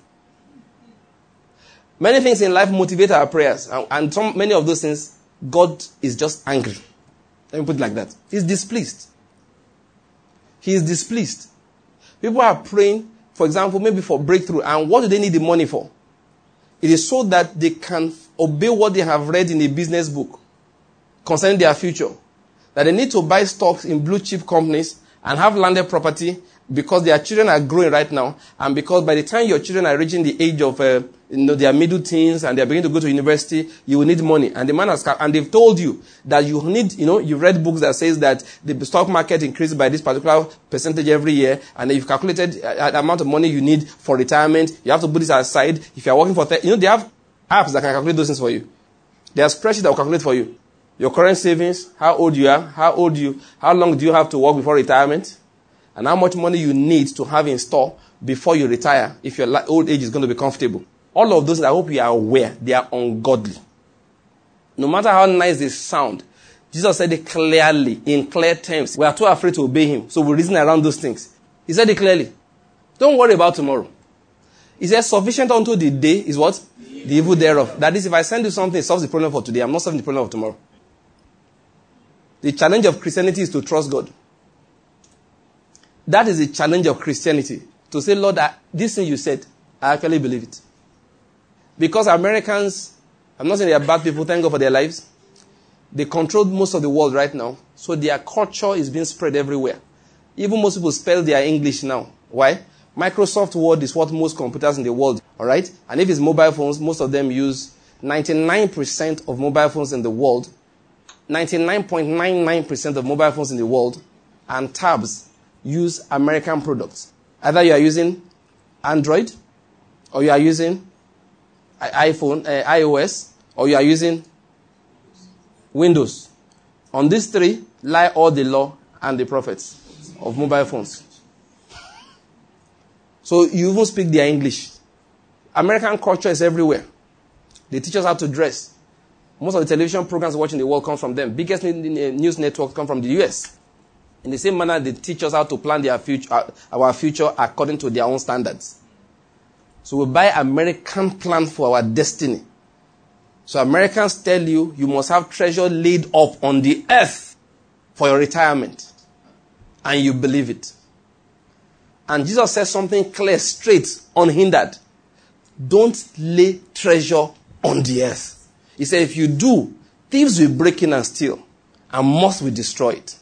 Many things in life motivate our prayers. And many of those things, God is just angry. Let me put it like that. He's displeased. He is displeased. People are praying, for example, maybe for breakthrough. And what do they need the money for? It is so that they can obey what they have read in a business book concerning their future. That they need to buy stocks in blue chip companies and have landed property because their children are growing right now, and because by the time your children are reaching the age of their middle teens and they're beginning to go to university, you will need money. And the man has, and they've told you that you need, you've read books that says that the stock market increases by this particular percentage every year, and you've calculated the amount of money you need for retirement. You have to put this aside. If you're working for, they have apps that can calculate those things for you. There are spreadsheets that will calculate for you. Your current savings, how old you are, how long do you have to work before retirement, and how much money you need to have in store before you retire if your old age is going to be comfortable. All of those, I hope you are aware, they are ungodly. No matter how nice they sound, Jesus said it clearly, in clear terms. We are too afraid to obey him, so we reason around those things. He said it clearly. Don't worry about tomorrow. He said, sufficient unto the day is what? The evil thereof. That is, if I send you something, it solves the problem for today. I'm not solving the problem of tomorrow. The challenge of Christianity is to trust God. That is the challenge of Christianity. To say, Lord, this thing you said, I actually believe it. Because Americans, I'm not saying they are bad people, thank God for their lives. They control most of the world right now. So their culture is being spread everywhere. Even most people spell their English now. Why? Microsoft Word is what most computers in the world, all right? And if it's mobile phones, most of them use 99% of mobile phones in the world. 99.99% of mobile phones in the world and tabs use American products. Either you are using Android, or you are using iOS, or you are using Windows. On these three lie all the law and the prophets of mobile phones. So you even speak their English. American culture is everywhere. They teach us how to dress. Most of the television programs watching the world come from them. Biggest news networks come from the US. In the same manner, they teach us how to plan their future, our future according to their own standards. So we buy American plan for our destiny. So Americans tell you, you must have treasure laid up on the earth for your retirement. And you believe it. And Jesus says something clear, straight, unhindered. Don't lay treasure on the earth. He said, if you do, thieves will break in and steal, and moths will destroy it.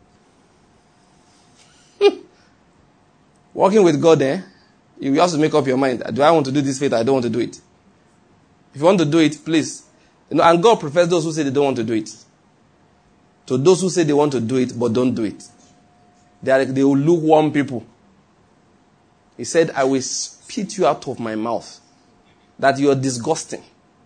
Walking with God, you have to make up your mind. Do I want to do this faith? I don't want to do it. If you want to do it, please. And God prefers those who say they don't want to do it. To those who say they want to do it, but don't do it. They will lukewarm people. He said, I will spit you out of my mouth. That you are disgusting.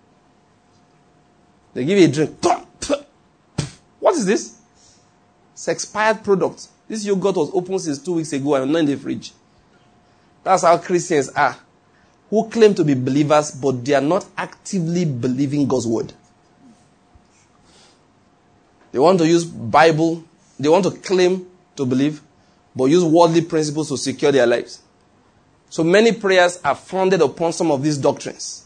They give you a drink. What is this? It's expired product. This yogurt was opened since 2 weeks ago and not in the fridge. That's how Christians are. Who claim to be believers, but they are not actively believing God's word. They want to use Bible. They want to claim to believe, but use worldly principles to secure their lives. So many prayers are founded upon some of these doctrines.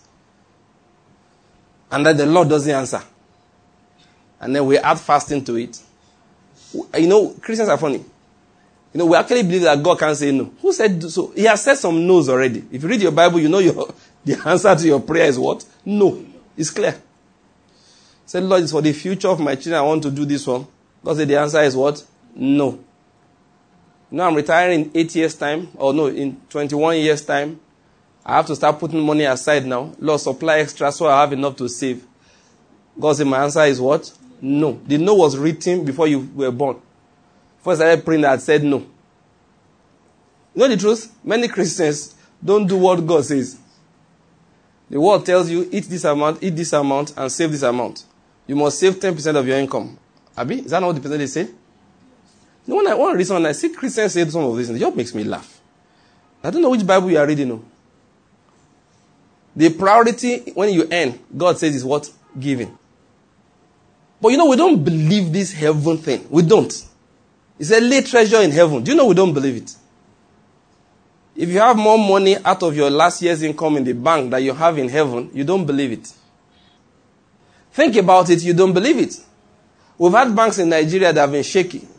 And that the Lord doesn't answer. And then we add fasting to it. You know, Christians are funny. You know, we actually believe that God can say no. Who said so? He has said some no's already. If you read your Bible, you know the answer to your prayer is what? No. It's clear. Said, Lord, it's for the future of my children. I want to do this one. God said the answer is what? No. You know, I'm retiring in 8 years' time. Or no, in 21 years' time. I have to start putting money aside now. Lord, supply extra so I have enough to save. God said my answer is what? No. The no was written before you were born. Before I started praying, I said no. You know the truth? Many Christians don't do what God says. The word tells you, eat this amount, and save this amount. You must save 10% of your income. Abi, is that not what the person they say? You know, one reason when I see Christians say some of this, it just makes me laugh. I don't know which Bible you are reading. No. The priority when you earn, God says, is what? Giving. But you know, we don't believe this heaven thing. We don't. It's a lay treasure in heaven. Do you know we don't believe it? If you have more money out of your last year's income in the bank that you have in heaven, you don't believe it. Think about it, you don't believe it. We've had banks in Nigeria that have been shaky.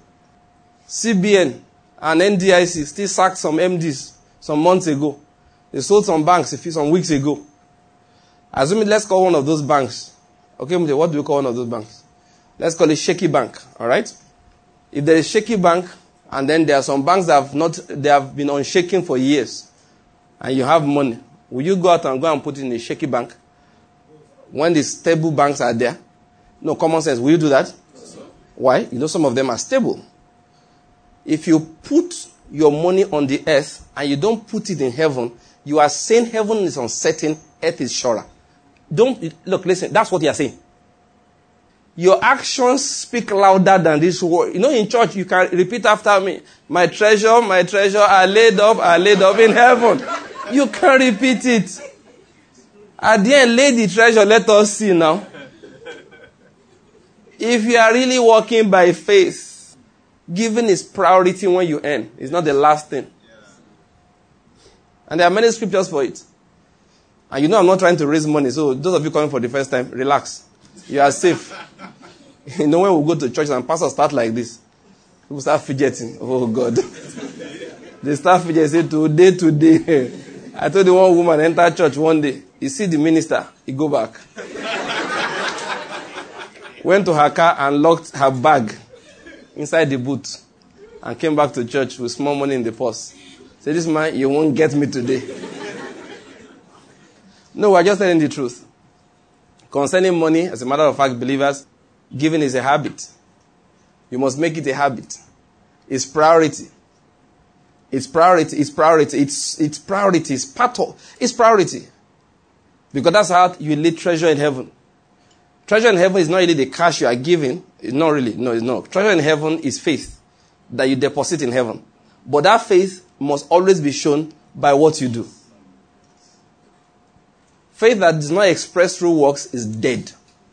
CBN and NDIC still sacked some MDs some months ago. They sold some banks some weeks ago. Assuming, let's call one of those banks. Okay, what do we call one of those banks? Let's call it Shaky Bank, all right? If there is Shaky Bank, and then there are some banks that have been unshaken for years, and you have money, will you go out and put it in a shaky bank when the stable banks are there? No, common sense. Will you do that? Yes, sir. Why? You know some of them are stable. If you put your money on the earth and you don't put it in heaven, you are saying heaven is uncertain, earth is surer. Look, listen, that's what you are saying. Your actions speak louder than this word. You know, in church, you can repeat after me. My treasure are laid up in heaven. You can repeat it. At the end, lay the treasure, let us see now. If you are really walking by faith, giving is priority when you earn. It's not the last thing. And there are many scriptures for it. And you know I'm not trying to raise money, so those of you coming for the first time, relax. You are safe. You know when we go to church and pastors start like this, people start fidgeting. Oh God. They start fidgeting today. I told the one woman enter church one day. You see the minister, he go back. Went to her car and locked her bag inside the boot and came back to church with small money in the purse. Said, this man, you won't get me today. No, we're just telling the truth. Concerning money, as a matter of fact, believers, giving is a habit. You must make it a habit. It's priority. It's priority. It's priority. It's priority. It's part of. It's priority. Because that's how you lay treasure in heaven. Treasure in heaven is not really the cash you are giving. It's not really. No, it's not. Treasure in heaven is faith that you deposit in heaven. But that faith must always be shown by what you do. Faith that does not express through works is dead.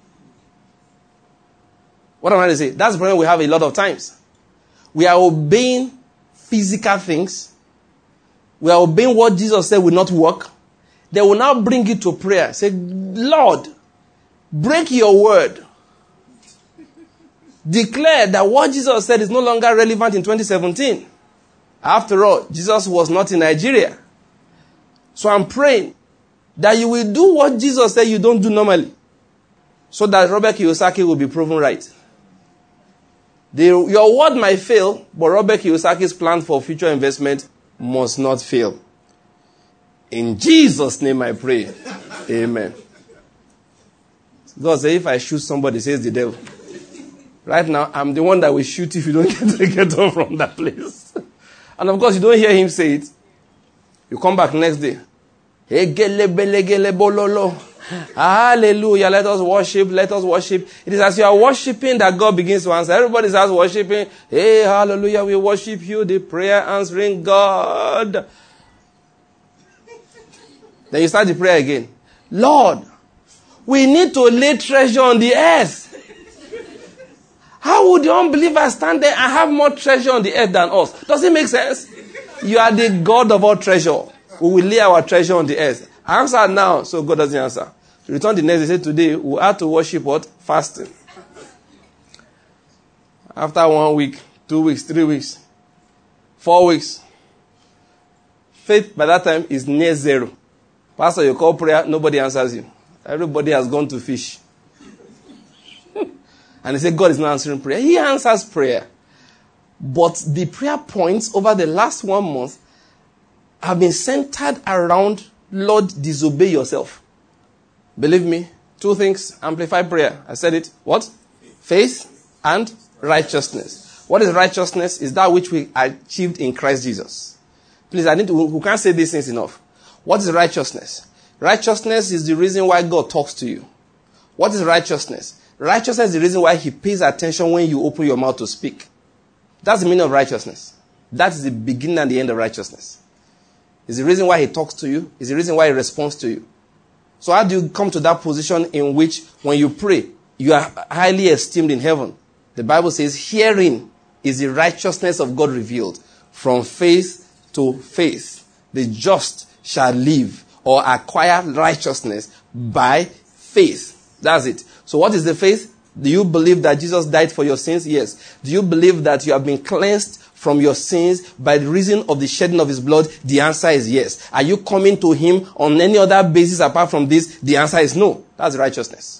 What am I trying to say? That's the problem we have a lot of times. We are obeying physical things. We are obeying what Jesus said will not work. They will now bring you to prayer. Say, Lord, break your word. Declare that what Jesus said is no longer relevant in 2017. After all, Jesus was not in Nigeria. So I'm praying that you will do what Jesus said you don't do normally. So that Robert Kiyosaki will be proven right. Your word might fail, but Robert Kiyosaki's plan for future investment must not fail. In Jesus' name I pray. Amen. God says, if I shoot somebody, says the devil. Right now, I'm the one that will shoot if you don't get off from that place. And of course, you don't hear him say it. You come back next day. Hallelujah. Let us worship. Let us worship. It is as you are worshiping that God begins to answer. Everybody starts worshiping. Hey, hallelujah. We worship you, the prayer answering God. Then you start the prayer again. Lord, we need to lay treasure on the earth. How would the unbeliever stand there and have more treasure on the earth than us? Does it make sense? You are the God of all treasure. We will lay our treasure on the earth. Answer now, so God doesn't answer. Return the next day, say today, we have to worship what? Fasting. After 1 week, 2 weeks, 3 weeks, 4 weeks, faith by that time is near zero. Pastor, you call prayer, nobody answers you. Everybody has gone to fish. And they say God is not answering prayer. He answers prayer. But the prayer points over the last 1 month have been centered around, Lord, disobey yourself. Believe me, 2 things amplify prayer. I said it. What? Faith and righteousness. What is righteousness? Is that which we achieved in Christ Jesus. Please, we can't say these things enough. What is righteousness? Righteousness is the reason why God talks to you. What is righteousness? Righteousness is the reason why he pays attention when you open your mouth to speak. That's the meaning of righteousness. That is the beginning and the end of righteousness. It's the reason why he talks to you. It's the reason why he responds to you. So how do you come to that position in which when you pray, you are highly esteemed in heaven? The Bible says, herein is the righteousness of God revealed. From faith to faith, the just shall live or acquire righteousness by faith. That's it. So what is the faith? Do you believe that Jesus died for your sins? Yes. Do you believe that you have been cleansed from your sins by the reason of the shedding of his blood? The answer is yes. Are you coming to him on any other basis apart from this? The answer is no. That's righteousness.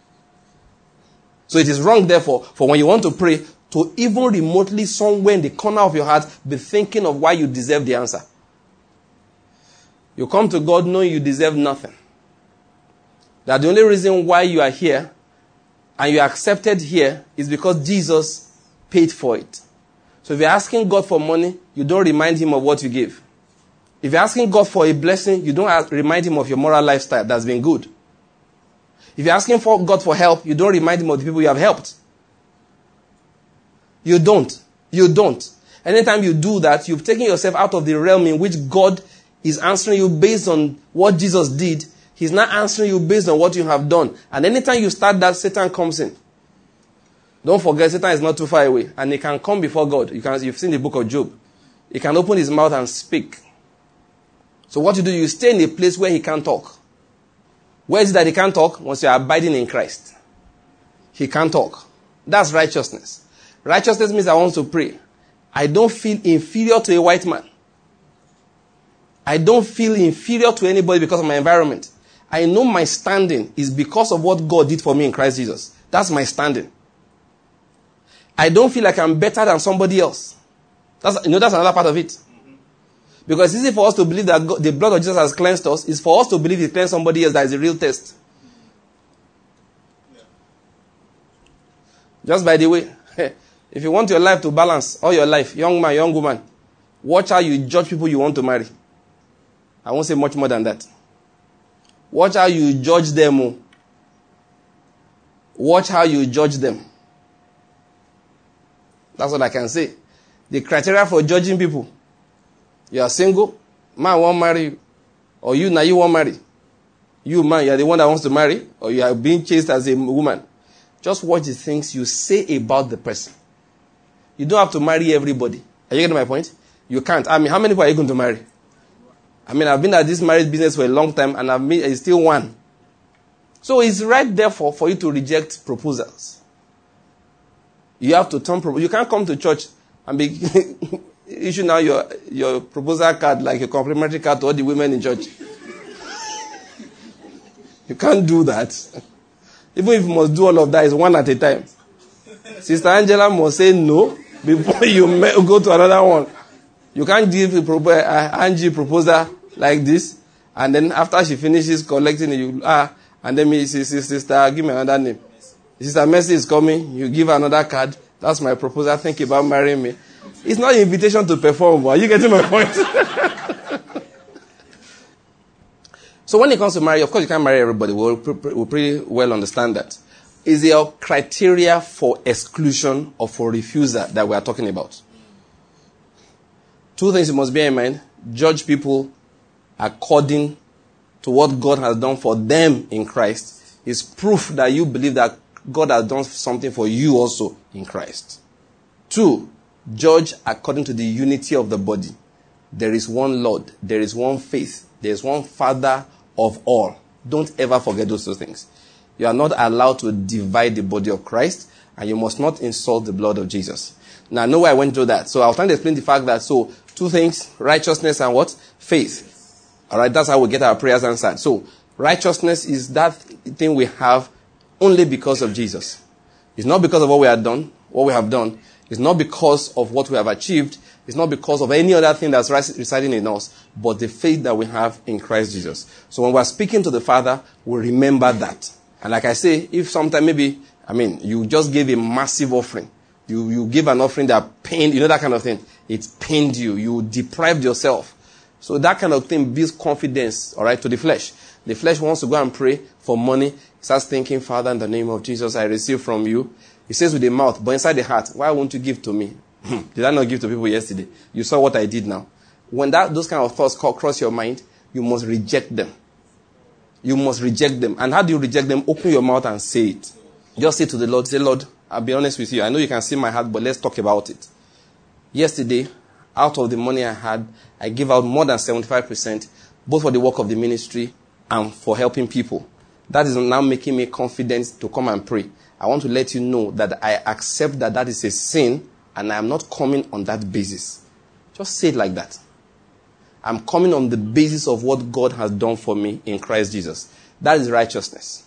So it is wrong, therefore, for when you want to pray, to even remotely somewhere in the corner of your heart be thinking of why you deserve the answer. You come to God knowing you deserve nothing. That the only reason why you are here and you are accepted here is because Jesus paid for it. So if you're asking God for money, you don't remind him of what you gave. If you're asking God for a blessing, you don't remind him of your moral lifestyle that's been good. If you're asking for God for help, you don't remind him of the people you have helped. You don't. You don't. Anytime you do that, you've taken yourself out of the realm in which God is answering you based on what Jesus did. He's not answering you based on what you have done. And anytime you start that, Satan comes in. Don't forget, Satan is not too far away. And he can come before God. You've seen the book of Job. He can open his mouth and speak. So what you do, you stay in a place where he can't talk. Where is it that he can't talk? Once you are abiding in Christ. He can't talk. That's righteousness. Righteousness means I want to pray. I don't feel inferior to a white man. I don't feel inferior to anybody because of my environment. I know my standing is because of what God did for me in Christ Jesus. That's my standing. I don't feel like I'm better than somebody else. That's another part of it. Because it's easy for us to believe that the blood of Jesus has cleansed us. It's for us to believe he cleansed somebody else. That is a real test. Just by the way, if you want your life to balance all your life, young man, young woman, watch how you judge people you want to marry. I won't say much more than that. Watch how you judge them. Watch how you judge them. That's what I can say. The criteria for judging people. You are single, man won't marry you. Or you, now you won't marry. You, man, you are the one that wants to marry. Or you are being chased as a woman. Just watch the things you say about the person. You don't have to marry everybody. Are you getting my point? You can't. I mean, how many people are you going to marry? I mean, I've been at this marriage business for a long time and it's still one. So it's right therefore for you to reject proposals. You have to turn You can't come to church and be issue now your proposal card like a complimentary card to all the women in church. You can't do that. Even if you must do all of that, it's one at a time. Sister Angela must say no before you go to another one. You can't give Angie proposal like this, and then after she finishes collecting it, and then me say, sister, give me another name. Sister Mercy is coming, you give her another card. That's my proposal. Think about marrying me. It's not an invitation to perform, but are you getting my point? So when it comes to marriage, of course you can't marry everybody. We'll pretty well understand that. Is there a criteria for exclusion or for refusal that we are talking about? 2 things you must bear in mind. Judge people according to what God has done for them in Christ is proof that you believe that God has done something for you also in Christ. 2, judge according to the unity of the body. There is one Lord. There is one faith. There is one Father of all. Don't ever forget those two things. You are not allowed to divide the body of Christ, and you must not insult the blood of Jesus. Now, I know why I went through that. So I was trying to explain the fact that, so, 2 things, righteousness and what? Faith. All right, that's how we get our prayers answered. So, righteousness is that thing we have only because of Jesus. It's not because of what we have done. It's not because of what we have achieved. It's not because of any other thing that's residing in us, but the faith that we have in Christ Jesus. So when we're speaking to the Father, we remember that. And like I say, if sometime you just gave a massive offering. You give an offering that pained, that kind of thing. It pained you. You deprived yourself. So that kind of thing builds confidence, all right, to the flesh. The flesh wants to go and pray for money. It starts thinking, Father, in the name of Jesus, I receive from you. He says with the mouth, but inside the heart, why won't you give to me? Did I not give to people yesterday? You saw what I did now. When those kind of thoughts cross your mind, you must reject them. You must reject them. And how do you reject them? Open your mouth and say it. Just say to the Lord, say, Lord, I'll be honest with you. I know you can see my heart, but let's talk about it. Yesterday, out of the money I had, I gave out more than 75%, both for the work of the ministry and for helping people. That is now making me confident to come and pray. I want to let you know that I accept that is a sin, and I am not coming on that basis. Just say it like that. I'm coming on the basis of what God has done for me in Christ Jesus. That is righteousness.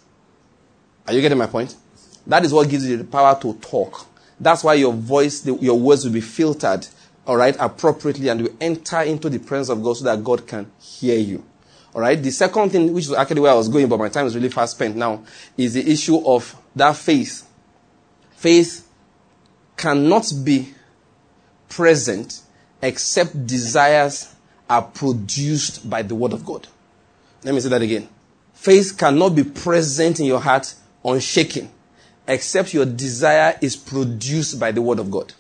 Are you getting my point? That is what gives you the power to talk. That's why your voice, your words will be filtered, all right, appropriately, and you enter into the presence of God so that God can hear you. All right. The second thing, which is actually where I was going, but my time is really fast spent now, is the issue of that faith. Faith cannot be present except desires are produced by the word of God. Let me say that again. Faith cannot be present in your heart unshaken except your desire is produced by the word of God.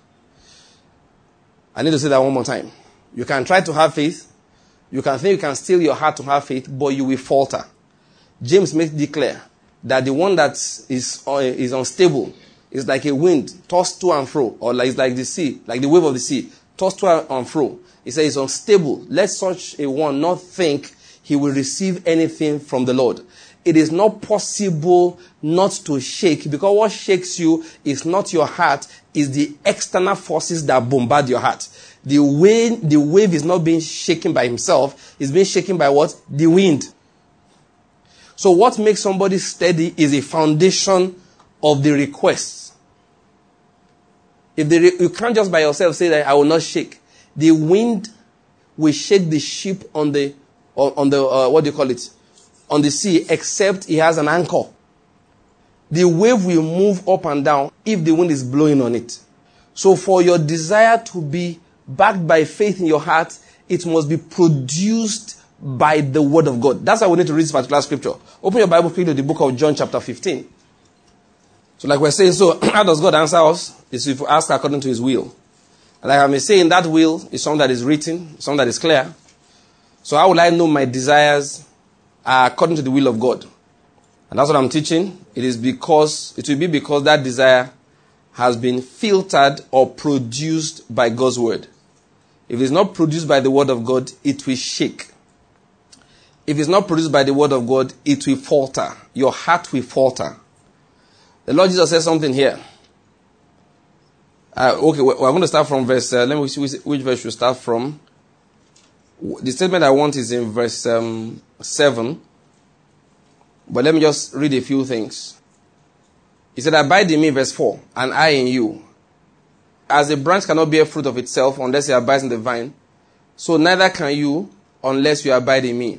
I need to say that one more time. You can try to have faith. You can think you can steal your heart to have faith, but you will falter. James makes it clear that the one that is unstable is like a wind tossed to and fro, or it's like the sea, like the wave of the sea, tossed to and fro. He says it's unstable. Let such a one not think he will receive anything from the Lord. It is not possible not to shake, because what shakes you is not your heart, it's the external forces that bombard your heart. The wave is not being shaken by himself, it's being shaken by what? The wind. So what makes somebody steady is a foundation of the requests. You can't just by yourself say that I will not shake. The wind will shake the ship on the on the sea, except he has an anchor. The wave will move up and down if the wind is blowing on it. So for your desire to be backed by faith in your heart, it must be produced by the word of God. That's why we need to read this particular scripture. Open your Bible quickly to the book of John chapter 15. So like we're saying, so how does God answer us? Is if we ask according to his will. And like I may say, in that will is something that is written, something that is clear. So how will I know my desires are according to the will of God? And that's what I'm teaching. It will be because that desire has been filtered or produced by God's word. If it's not produced by the word of God, it will shake. If it's not produced by the word of God, it will falter. Your heart will falter. The Lord Jesus says something here. Okay, we're going to start from verse, let me see which verse we start from. The statement I want is in verse 7. But let me just read a few things. He said, abide in me, verse 4, and I in you. As a branch cannot bear fruit of itself unless it abides in the vine, so neither can you unless you abide in me.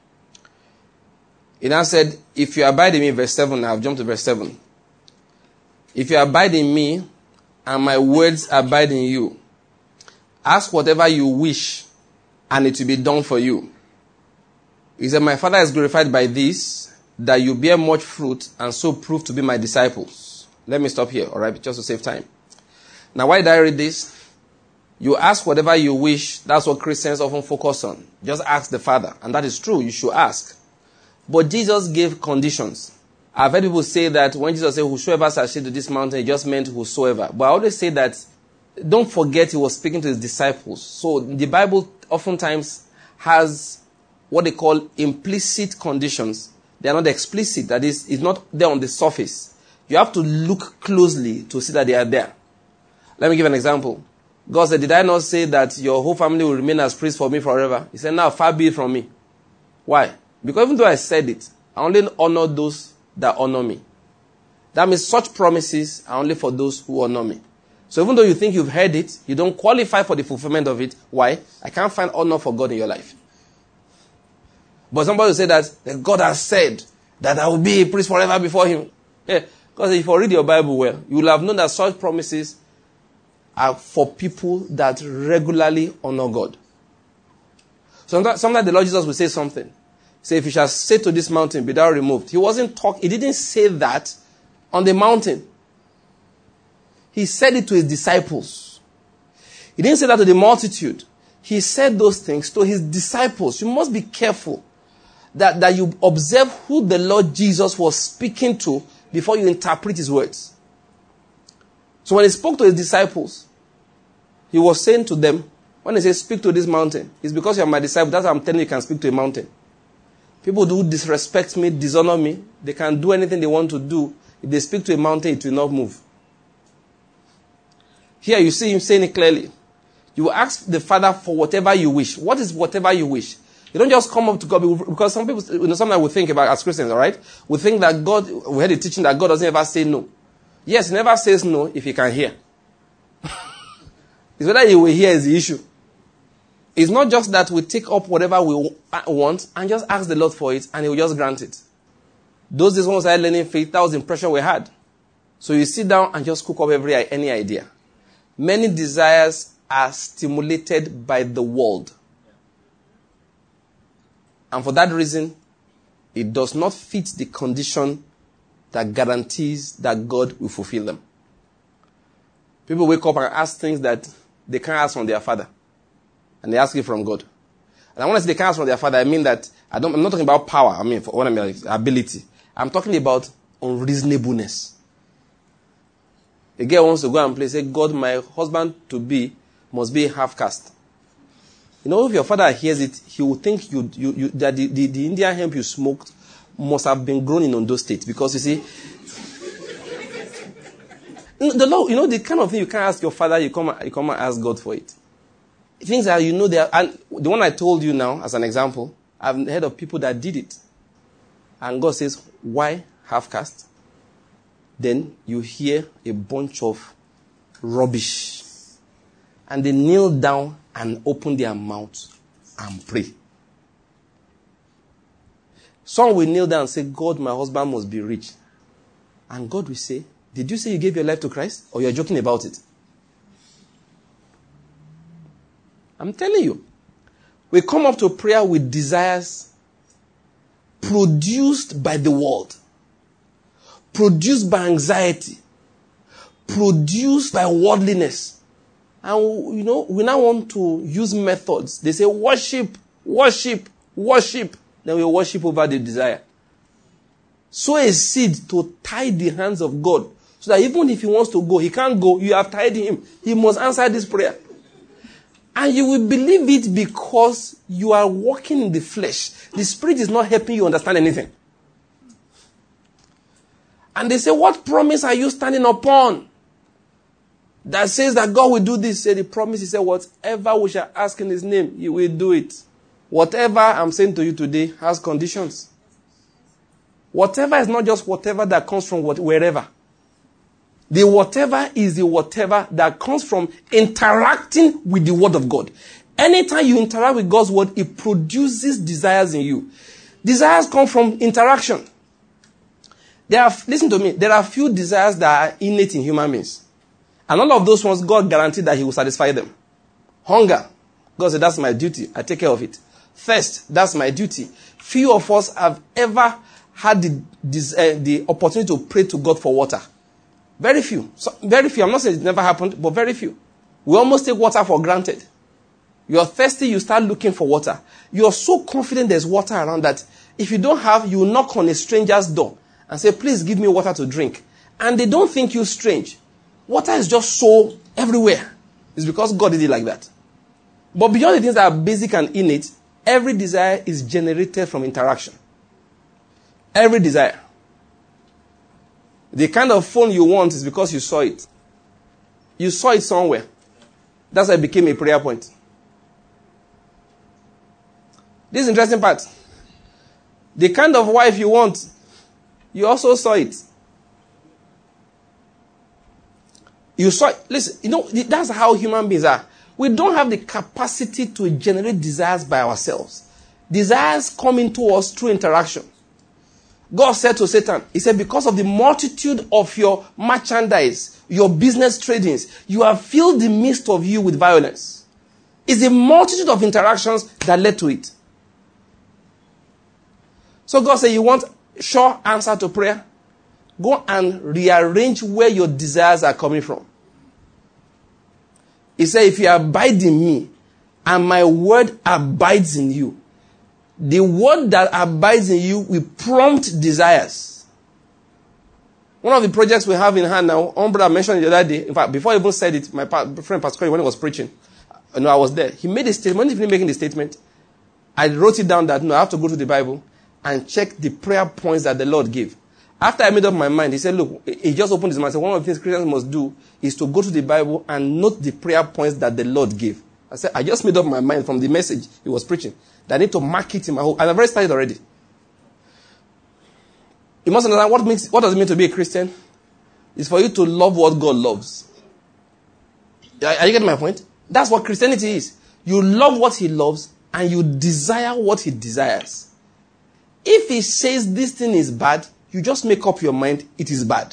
He now said, if you abide in me, verse 7, I've jumped to verse 7. If you abide in me, and my words abide in you, ask whatever you wish, and it will be done for you. He said, my Father is glorified by this, that you bear much fruit, and so prove to be my disciples. Let me stop here, all right, just to save time. Now, why did I read this? You ask whatever you wish. That's what Christians often focus on. Just ask the Father. And that is true. You should ask. But Jesus gave conditions. I've heard people say that when Jesus said, whosoever shall say to this mountain, he just meant whosoever. But I always say that, don't forget he was speaking to his disciples. So the Bible oftentimes has what they call implicit conditions. They are not explicit. That is, it's not there on the surface. You have to look closely to see that they are there. Let me give an example. God said, did I not say that your whole family will remain as priests for me forever? He said, now far be it from me. Why? Because even though I said it, I only honor those that honor me. That means such promises are only for those who honor me. So even though you think you've heard it, you don't qualify for the fulfillment of it. Why? I can't find honor for God in your life. But somebody will say that God has said that I will be a priest forever before him. Yeah. Because if you read your Bible well, you will have known that such promises are for people that regularly honor God. Sometimes the Lord Jesus will say something. Say, if you shall say to this mountain, be thou removed. He didn't say that on the mountain. He said it to his disciples. He didn't say that to the multitude. He said those things to his disciples. You must be careful that you observe who the Lord Jesus was speaking to before you interpret his words. So when he spoke to his disciples, he was saying to them, when he says, speak to this mountain, it's because you are my disciple. That's why I'm telling you can speak to a mountain. People who disrespect me, dishonor me, they can do anything they want to do. If they speak to a mountain, it will not move. Here you see him saying it clearly. You will ask the Father for whatever you wish. What is whatever you wish? You don't just come up to God, because some people, sometimes we think about, as Christians, all right? We think that God, we had a teaching that God doesn't ever say no. Yes, he never says no if he can hear. It's whether he will hear is the issue. It's not just that we take up whatever we want and just ask the Lord for it and he will just grant it. Those days when we started learning faith, that was the impression we had. So you sit down and just cook up any idea. Many desires are stimulated by the world. And for that reason, it does not fit the condition that guarantees that God will fulfill them. People wake up and ask things that they can't ask from their father. And they ask it from God. And when I say they can't ask from their father, I mean that I'm not talking about power. I mean, for what I mean, ability. I'm talking about unreasonableness. A girl wants to go and play, say, God, my husband-to-be must be half-caste. You know, if your father hears it, he will think that the Indian hemp you smoked must have been grown in Ondo State. Because you see, the law, you know, the kind of thing you can't ask your father, you come and ask God for it. Things that you know they are, and the one I told you now, as an example, I've heard of people that did it. And God says, why half-caste? Then you hear a bunch of rubbish. And they kneel down and open their mouth and pray. Some will kneel down and say, God, my husband must be rich. And God will say, did you say you gave your life to Christ? Or you're joking about it? I'm telling you. We come up to prayer with desires produced by the world. Produced by anxiety. Produced by worldliness. And, you know, we now want to use methods. They say, worship, worship, worship. Then we worship over the desire. Sow a seed to tie the hands of God. So that even if he wants to go, he can't go. You have tied him. He must answer this prayer. And you will believe it because you are walking in the flesh. The spirit is not helping you understand anything. And they say, what promise are you standing upon? That says that God will do this. Say the promise, he said, whatever we shall ask in his name, he will do it. Whatever I'm saying to you today has conditions. Whatever is not just whatever that comes from wherever. The whatever is the whatever that comes from interacting with the word of God. Anytime you interact with God's word, it produces desires in you. Desires come from interaction. Listen to me, there are few desires that are innate in human beings. And all of those ones, God guaranteed that he will satisfy them. Hunger. God said, that's my duty. I take care of it. Thirst. That's my duty. Few of us have ever had the opportunity to pray to God for water. Very few. Very few. I'm not saying it never happened, but very few. We almost take water for granted. You're thirsty, you start looking for water. You're so confident there's water around that if you don't have, you knock on a stranger's door and say, please give me water to drink. And they don't think you strange. Water is just so everywhere. It's because God did it like that. But beyond the things that are basic and innate, every desire is generated from interaction. Every desire. The kind of phone you want is because you saw it. You saw it somewhere. That's why it became a prayer point. This is the interesting part. The kind of wife you want, you also saw it. You saw it. Listen, that's how human beings are. We don't have the capacity to generate desires by ourselves. Desires come into us through interaction. God said to Satan, he said, because of the multitude of your merchandise, your business tradings, you have filled the midst of you with violence. It's a multitude of interactions that led to it. So God said, you want sure answer to prayer? Go and rearrange where your desires are coming from. He said, if you abide in me, and my word abides in you, the word that abides in you will prompt desires. One of the projects we have in hand now, Umbra mentioned it the other day. In fact, before I even said it, my friend Pastor Corey, when he was preaching, I was there. He made a statement. When he finished making the statement, I wrote it down that, I have to go to the Bible and check the prayer points that the Lord gave. After I made up my mind, he said, look, he just opened his mouth and said, one of the things Christians must do is to go to the Bible and note the prayer points that the Lord gave. I said, I just made up my mind from the message he was preaching that I need to mark it in my home. And I've already started already. You must understand what does it mean to be a Christian? It's for you to love what God loves. Are you getting my point? That's what Christianity is. You love what he loves and you desire what he desires. If he says this thing is bad, you just make up your mind it is bad.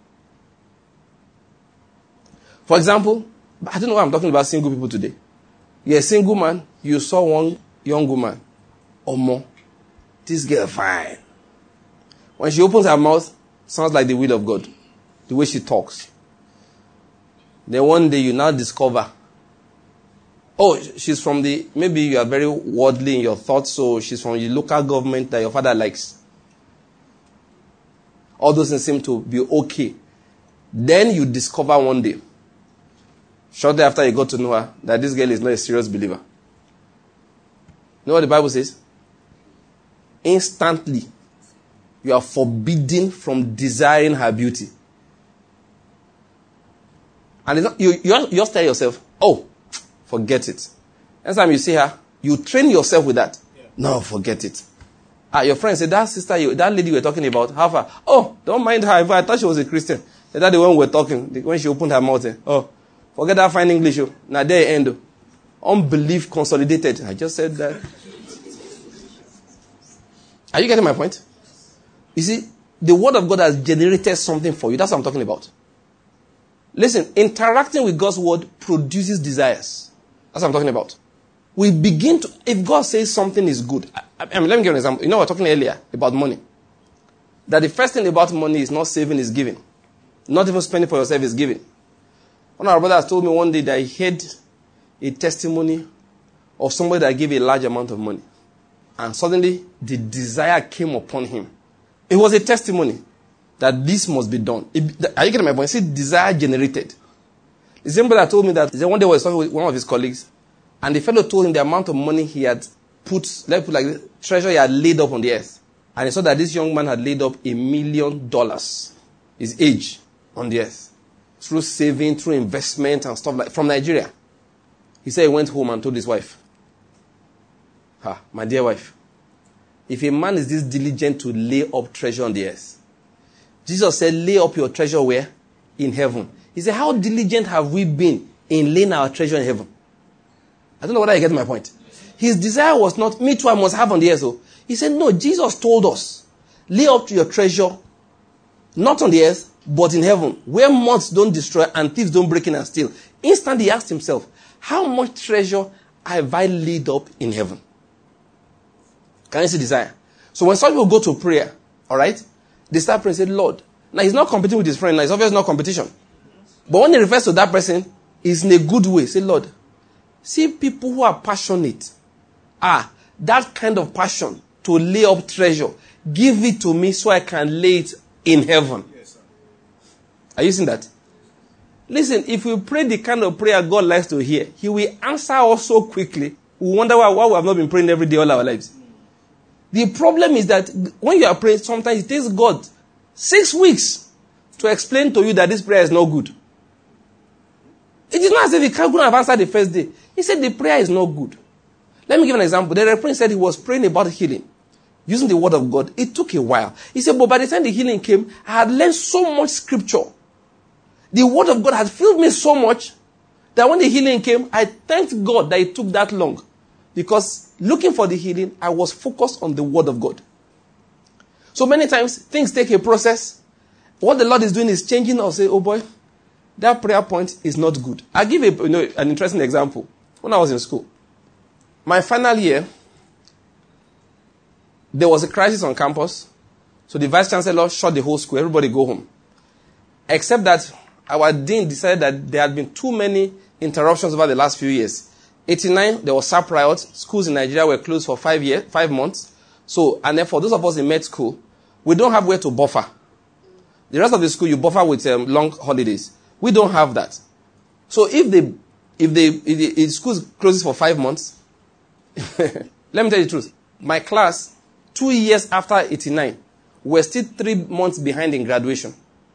For example, I don't know why I'm talking about single people today. You're a single man, you saw one young woman, or more. This girl fine. When she opens her mouth, sounds like the will of God. The way she talks. Then one day you now discover, she's from maybe you are very worldly in your thoughts, so she's from the local government that your father likes. All those things seem to be okay. Then you discover one day, shortly after you got to know her, that this girl is not a serious believer. You know what the Bible says? Instantly, you are forbidden from desiring her beauty. And you just tell yourself, forget it. Next time you see her, you train yourself with that. Yeah. No, forget it. Your friend said, that lady you were talking about, how far? Don't mind her. I thought she was a Christian. That the one we were talking, when she opened her mouth, forget that fine English. Now there end. Unbelief consolidated. I just said that. Are you getting my point? You see, the word of God has generated something for you. That's what I'm talking about. Listen, interacting with God's word produces desires. That's what I'm talking about. We begin to, if God says something is good. Let me give you an example. We were talking earlier about money. That the first thing about money is not saving, is giving. Not even spending for yourself, is giving. One of our brothers told me one day that he heard a testimony of somebody that gave a large amount of money. And suddenly, the desire came upon him. It was a testimony that this must be done. Are you getting my point? See, desire generated. The same brother told me that one day he was talking with one of his colleagues, and the fellow told him the amount of money he had treasure he had laid up on the earth. And he saw that this young man had laid up $1 million, his age, on the earth. Through saving, through investment and stuff from Nigeria. He said he went home and told his wife, my dear wife, if a man is this diligent to lay up treasure on the earth, Jesus said, lay up your treasure where? In heaven. He said, how diligent have we been in laying our treasure in heaven? I don't know whether you get my point. His desire was not, me too, I must have on the earth. So he said, no, Jesus told us, lay up your treasure, not on the earth, but in heaven, where moths don't destroy and thieves don't break in and steal. Instantly he asked himself, how much treasure have I laid up in heaven? Can you see desire? So when some people go to prayer, all right, they start praying and say, Lord. Now he's not competing with his friend. Now it's obviously not competition. But when he refers to that person, it's in a good way. Say, Lord, see people who are passionate. That kind of passion to lay up treasure. Give it to me so I can lay it in heaven. Yes, sir. Are you seeing that? Listen, if we pray the kind of prayer God likes to hear, he will answer us so quickly. We wonder why we have not been praying every day all our lives. The problem is that when you are praying, sometimes it takes God 6 weeks to explain to you that this prayer is not good. It is not as if he can't have answered the first day. He said the prayer is not good. Let me give an example. The reverend said he was praying about healing using the word of God. It took a while. He said, but by the time the healing came, I had learned so much scripture. The word of God had filled me so much that when the healing came, I thanked God that it took that long. Because looking for the healing, I was focused on the word of God. So many times, things take a process. What the Lord is doing is changing us. Say, oh boy, that prayer point is not good. I'll give an interesting example. When I was in school, my final year, there was a crisis on campus. So the vice chancellor shut the whole school. Everybody go home. Except that our dean decided that there had been too many interruptions over the last few years. 89, there was SAP riot. Schools in Nigeria were closed for 5 months. So, and then for those of us in med school, we don't have where to buffer. The rest of the school, you buffer with long holidays. We don't have that. So if the school closes for 5 months, let me tell you the truth. My class, 2 years after 89, were still 3 months behind in graduation.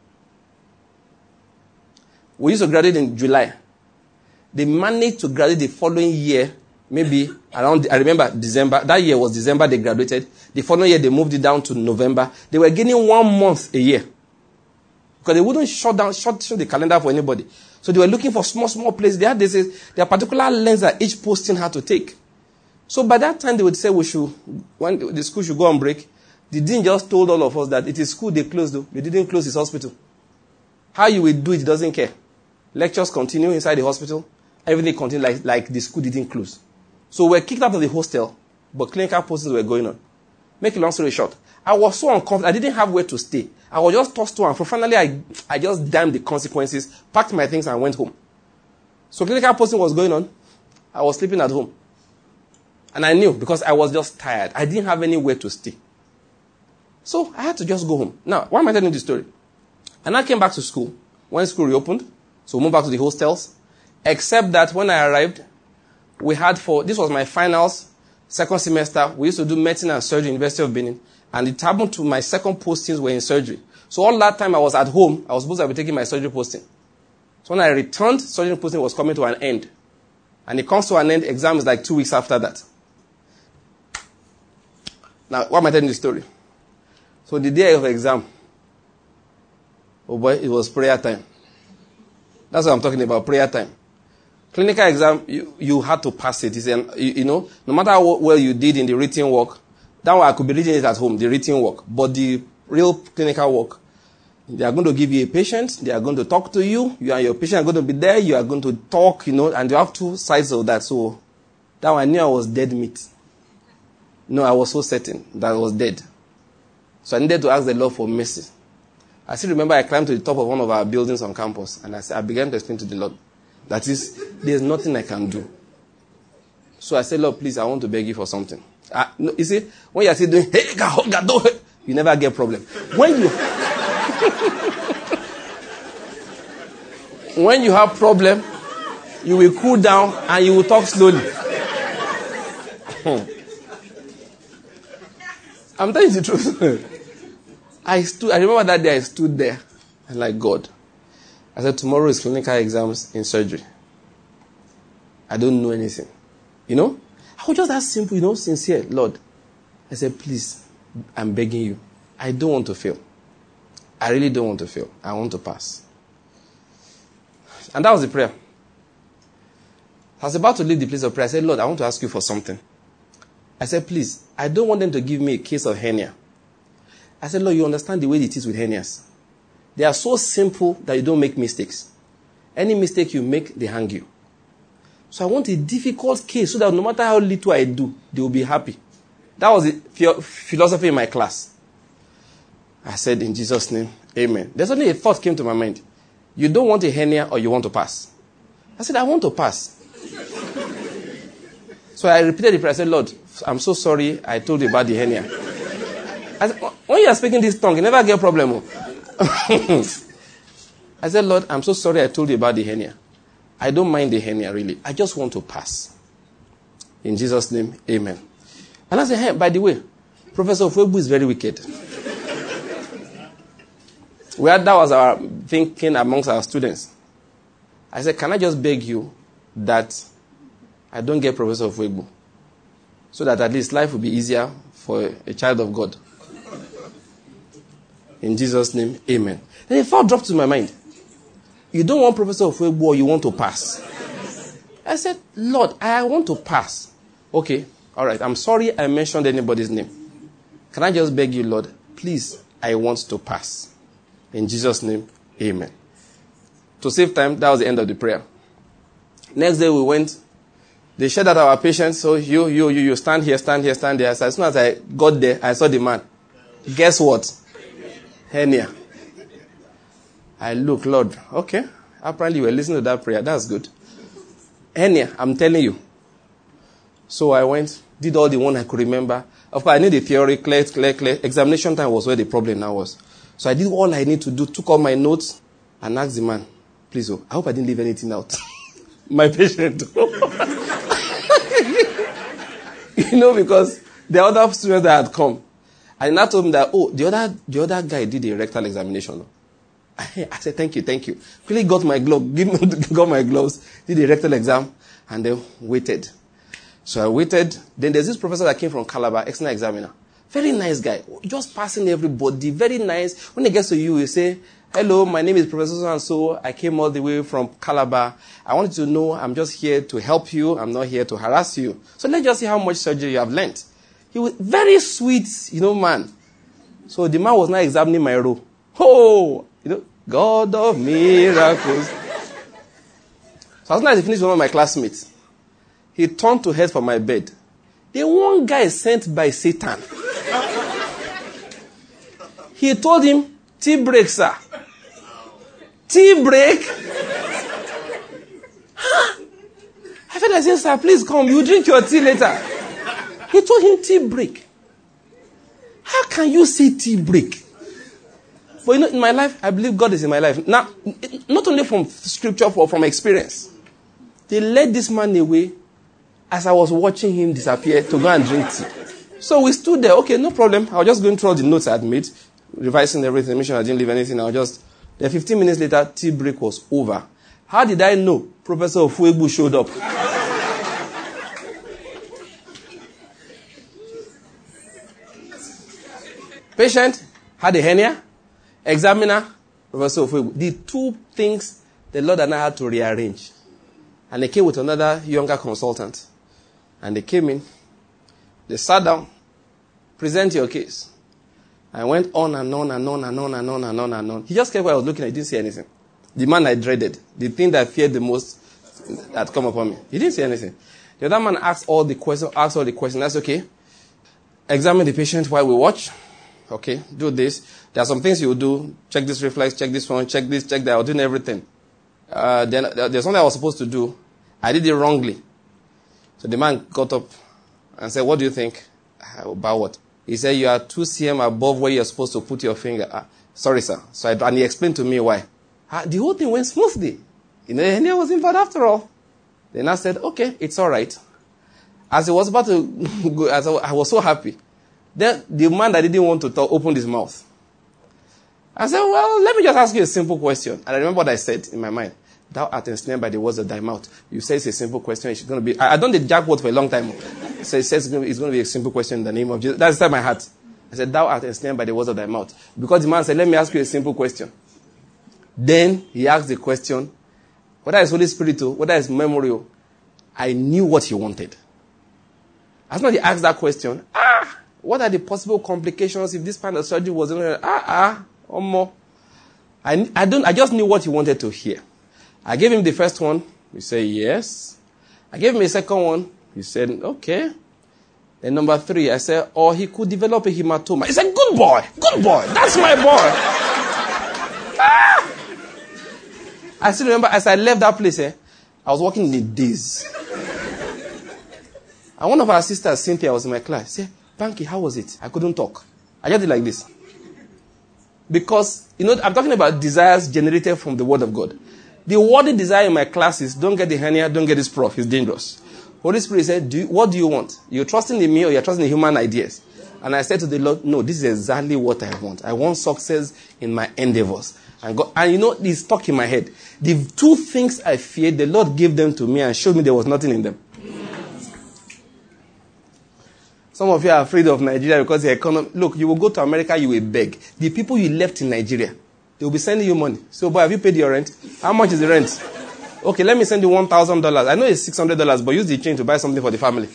We used to graduate in July. They managed to graduate the following year, maybe around, I remember December. That year was December they graduated. The following year they moved it down to November. They were gaining 1 month a year. Because they wouldn't shut the calendar for anybody. So they were looking for small places. They had their particular lens that each posting had to take. So by that time they would say when the school should go on break. The dean just told all of us that it is school they closed though. They didn't close his hospital. How you will do it, he doesn't care. Lectures continue inside the hospital. Everything continued like the school didn't close. So we were kicked out of the hostel, but clinical postings were going on. Make a long story short, I was so uncomfortable. I didn't have where to stay. I was just tossed to and fro. Finally, I just damned the consequences, packed my things and went home. So clinical posting was going on. I was sleeping at home. And I knew because I was just tired. I didn't have anywhere to stay. So I had to just go home. Now, why am I telling you this story? And I came back to school when school reopened. So we moved back to the hostels. Except that when I arrived, this was my finals, second semester. We used to do medicine and surgery in University of Benin. And it happened to my second postings were in surgery. So all that time I was at home, I was supposed to be taking my surgery posting. So when I returned, surgery posting was coming to an end. And it comes to an end, exam is like 2 weeks after that. Now, why am I telling this story? So the day of exam, oh boy, it was prayer time. That's what I'm talking about, prayer time. Clinical exam, you had to pass it. No matter how well you did in the written work, that one I could be reading it at home, the written work. But the real clinical work, they are going to give you a patient, they are going to talk to you, you and your patient are going to be there, you are going to talk, and you have two sides of that. So that one I knew I was dead meat. No, I was so certain that I was dead. So I needed to ask the Lord for mercy. I still remember I climbed to the top of one of our buildings on campus, and I began to explain to the Lord, that is, there's nothing I can do. So I said, Lord, please, I want to beg you for something. No, you see, when you're still doing, hey, God, don't, you never get problem. When you have problem, you will cool down and you will talk slowly. I'm telling you the truth. I remember that day I stood there and like, God, I said, tomorrow is clinical exams in surgery. I don't know anything. I was just that simple, sincere. Lord, I said, please, I'm begging you. I don't want to fail. I really don't want to fail. I want to pass. And that was the prayer. I was about to leave the place of prayer. I said, Lord, I want to ask you for something. I said, please, I don't want them to give me a case of hernia. I said, Lord, you understand the way it is with hernias. They are so simple that you don't make mistakes. Any mistake you make, they hang you. So I want a difficult case so that no matter how little I do, they will be happy. That was the philosophy in my class. I said, in Jesus' name, amen. There's only a thought came to my mind. You don't want a hernia or you want to pass? I said, I want to pass. So I repeated the prayer. I said, Lord, I'm so sorry I told you about the hernia. I said, when you are speaking this tongue, you never get a problem. I said, Lord, I'm so sorry I told you about the hernia. I don't mind the hernia, really. I just want to pass. In Jesus' name, amen. And I said, hey, by the way, Professor Ofwebu is very wicked. That was our thinking amongst our students. I said, can I just beg you that I don't get Professor Ofwebu, so that at least life will be easier for a child of God. In Jesus' name, amen. Then a thought dropped to my mind. You don't want Professor Ofwebu, or you want to pass? I said, Lord, I want to pass. Okay, all right. I'm sorry I mentioned anybody's name. Can I just beg you, Lord, please, I want to pass. In Jesus' name, amen. To save time, that was the end of the prayer. Next day we went. They said that our patients, so you stand here. So as soon as I got there, I saw the man. Guess what? Hernia. I look, Lord, okay. Apparently you were listening to that prayer. That's good. Hernia, I'm telling you. So I went, did all the one I could remember. Of course, I knew the theory, clear. Examination time was where the problem now was. So I did all I need to do, took all my notes, and asked the man, please, I hope I didn't leave anything out. My patient. Because the other students that had come, and I told him that, the other guy did a rectal examination. I said, thank you. Quickly got my gloves, did a rectal exam, and then waited. So I waited. Then there's this professor that came from Calabar, external examiner. Very nice guy, just passing everybody, very nice. When he gets to you, he say, hello, my name is Professor So-and-so. I came all the way from Calabar. I wanted to know, I'm just here to help you. I'm not here to harass you. So let's just see how much surgery you have learned. He was very sweet, man. So the man was now examining my row. God of miracles. So as soon as he finished with one of my classmates, he turned to head for my bed. The one guy sent by Satan. He told him, tea break, sir. Tea break? I felt like saying, sir, please come. You drink your tea later. He told him tea break. How can you say tea break? But in my life, I believe God is in my life. Now, not only from scripture, but from experience. They led this man away as I was watching him disappear to go and drink tea. So we stood there. Okay, no problem. I was just going through all the notes I had made, revising everything, making sure I didn't leave anything. Then 15 minutes later, tea break was over. How did I know? Professor Ofwebu showed up. Patient had a hernia. Examiner, Professor Ofwebu. The two things the Lord and I had to rearrange. And they came with another younger consultant. And they came in. They sat down. Present your case. I went on and on. He just kept while I was looking. I didn't say anything. The man I dreaded, the thing that I feared the most, had come upon me. He didn't say anything. The other man asked all the questions. That's okay. Examine the patient while we watch. Okay, do this. There are some things you will do. Check this reflex, check this one, check this, check that. I was doing everything. Then there's something I was supposed to do. I did it wrongly. So the man got up and said, what do you think? About what? He said, you are 2 cm above where you're supposed to put your finger. Sorry, sir. And he explained to me why. The whole thing went smoothly. The hernia wasn't bad after all. Then I said, okay, it's all right. As he was about to go, I was so happy. Then the man that didn't want to talk opened his mouth. I said, well, let me just ask you a simple question. And I remember what I said in my mind. Thou art ensnared by the words of thy mouth. You say it's a simple question. It's going to be. I done the jackpot for a long time. So it says it's going to be a simple question in the name of Jesus. That's inside my heart. I said, thou art ensnared by the words of thy mouth. Because the man said, let me ask you a simple question. Then he asked the question, whether it's Holy Spirit or whether it's memory, I knew what he wanted. As soon as he asked that question, what are the possible complications if this kind of surgery was or more? I just knew what he wanted to hear. I gave him the first one. He said, yes. I gave him a second one. He said, okay. Then number 3, I said, he could develop a hematoma. He said, good boy. That's my boy. I still remember as I left that place, I was working in the days. And one of our sisters, Cynthia, was in my class. She said, Banky, how was it? I couldn't talk. I just did like this. Because, I'm talking about desires generated from the Word of God. The worldly desire in my class is, don't get the hernia, don't get this prof. It's dangerous. Holy Spirit said, what do you want? You're trusting in me or you're trusting in human ideas? And I said to the Lord, no, this is exactly what I want. I want success in my endeavors. And it's stuck in my head. The two things I feared, the Lord gave them to me and showed me there was nothing in them. Some of you are afraid of Nigeria because the economy. Look, you will go to America, you will beg. The people you left in Nigeria, they will be sending you money. So, boy, have you paid your rent? How much is the rent? Okay, let me send you $1,000. I know it's $600, but use the change to buy something for the family.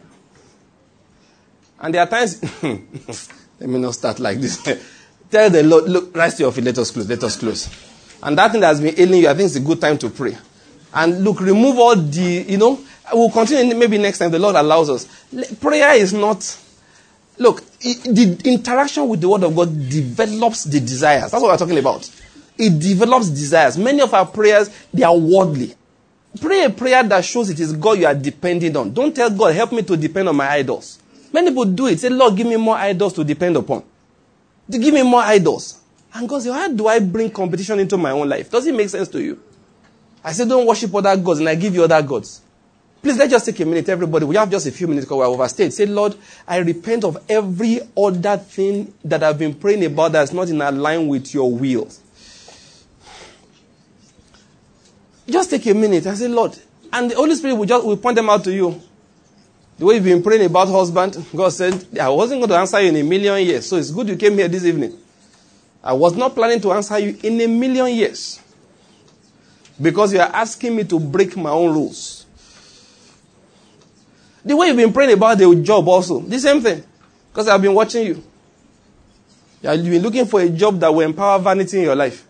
And there are times, let me not start like this. Tell the Lord, look, rise to your feet, let us close. And that thing that has been ailing you, I think it's a good time to pray. And look, remove all the, we'll continue maybe next time the Lord allows us. Prayer is not, look, the interaction with the Word of God develops the desires. That's what we're talking about. It develops desires. Many of our prayers, they are worldly. Pray a prayer that shows it is God you are depending on. Don't tell God, help me to depend on my idols. Many people do it. Say, Lord, give me more idols to depend upon. Give me more idols. And God says, how do I bring competition into my own life? Does it make sense to you? I say, don't worship other gods, and I give you other gods. Please, let's just take a minute, everybody. We have just a few minutes because we're overstayed. Say, Lord, I repent of every other thing that I've been praying about that's not in line with your will. Just take a minute and say, Lord. And the Holy Spirit will point them out to you. The way you've been praying about husband, God said, I wasn't going to answer you in a million years. So it's good you came here this evening. I was not planning to answer you in a million years. Because you are asking me to break my own rules. The way you've been praying about the job also, the same thing. Because I've been watching you. You've been looking for a job that will empower vanity in your life.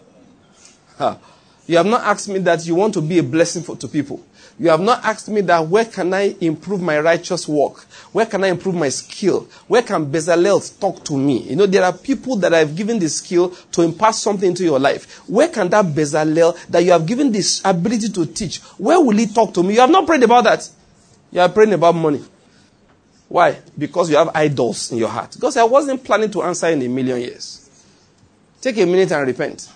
You have not asked me that you want to be a blessing to people. You have not asked me that where can I improve my righteous work? Where can I improve my skill? Where can Bezalel talk to me? There are people that I've given the skill to impart something into your life. Where can that Bezalel that you have given this ability to teach, where will he talk to me? You have not prayed about that. You are praying about money. Why? Because you have idols in your heart. Because I wasn't planning to answer in a million years. Take a minute and repent.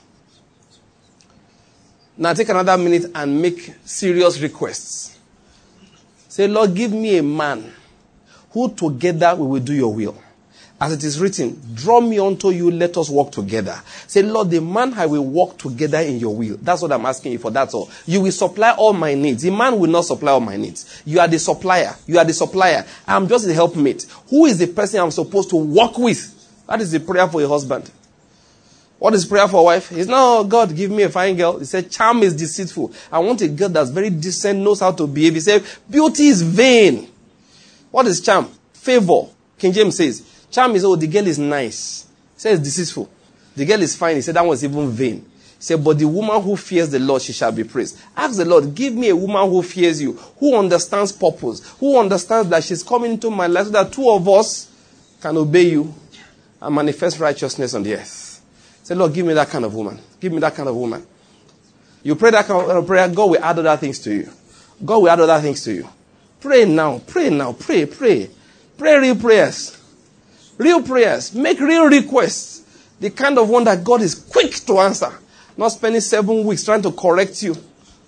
Now take another minute and make serious requests. Say, Lord, give me a man who together we will do your will. As it is written, draw me unto you, let us walk together. Say, Lord, the man I will walk together in your will. That's what I'm asking you for, that's all. You will supply all my needs. The man will not supply all my needs. You are the supplier. You are the supplier. I'm just the helpmate. Who is the person I'm supposed to walk with? That is the prayer for a husband. What is prayer for a wife? It's not, oh, God, give me a fine girl. He said, charm is deceitful. I want a girl that's very decent, knows how to behave. He said, beauty is vain. What is charm? Favor. King James says, charm is, oh, the girl is nice. He says, deceitful. The girl is fine. He said, that was even vain. He said, but the woman who fears the Lord, she shall be praised. Ask the Lord, give me a woman who fears you, who understands purpose, who understands that she's coming into my life so that two of us can obey you and manifest righteousness on the earth. Say, Lord, give me that kind of woman. Give me that kind of woman. You pray that kind of prayer, God will add other things to you. God will add other things to you. Pray now. Pray now. Pray. Pray real prayers. Real prayers. Make real requests. The kind of one that God is quick to answer. Not spending 7 weeks trying to correct you.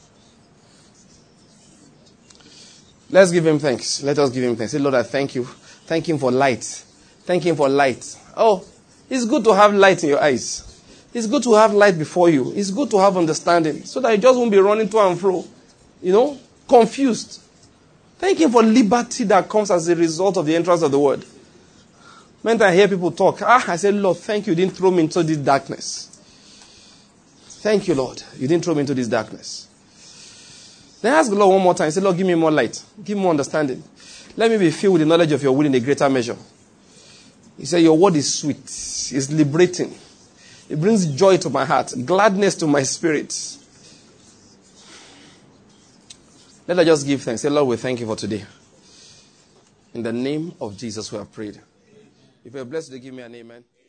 Let's give him thanks. Let us give him thanks. Say, Lord, I thank you. Thank him for light. Thank him for light. Oh, it's good to have light in your eyes. It's good to have light before you. It's good to have understanding so that you just won't be running to and fro, confused. Thank him for liberty that comes as a result of the entrance of the word. When I hear people talk, I say, Lord, thank you didn't throw me into this darkness. Thank you, Lord. You didn't throw me into this darkness. Then ask the Lord one more time. Say, Lord, give me more light. Give me more understanding. Let me be filled with the knowledge of your will in a greater measure. He said, your word is sweet. It's liberating. It brings joy to my heart, gladness to my spirit. Let us just give thanks. Say, Lord, we thank you for today. In the name of Jesus we have prayed. If you're blessed, give me an amen.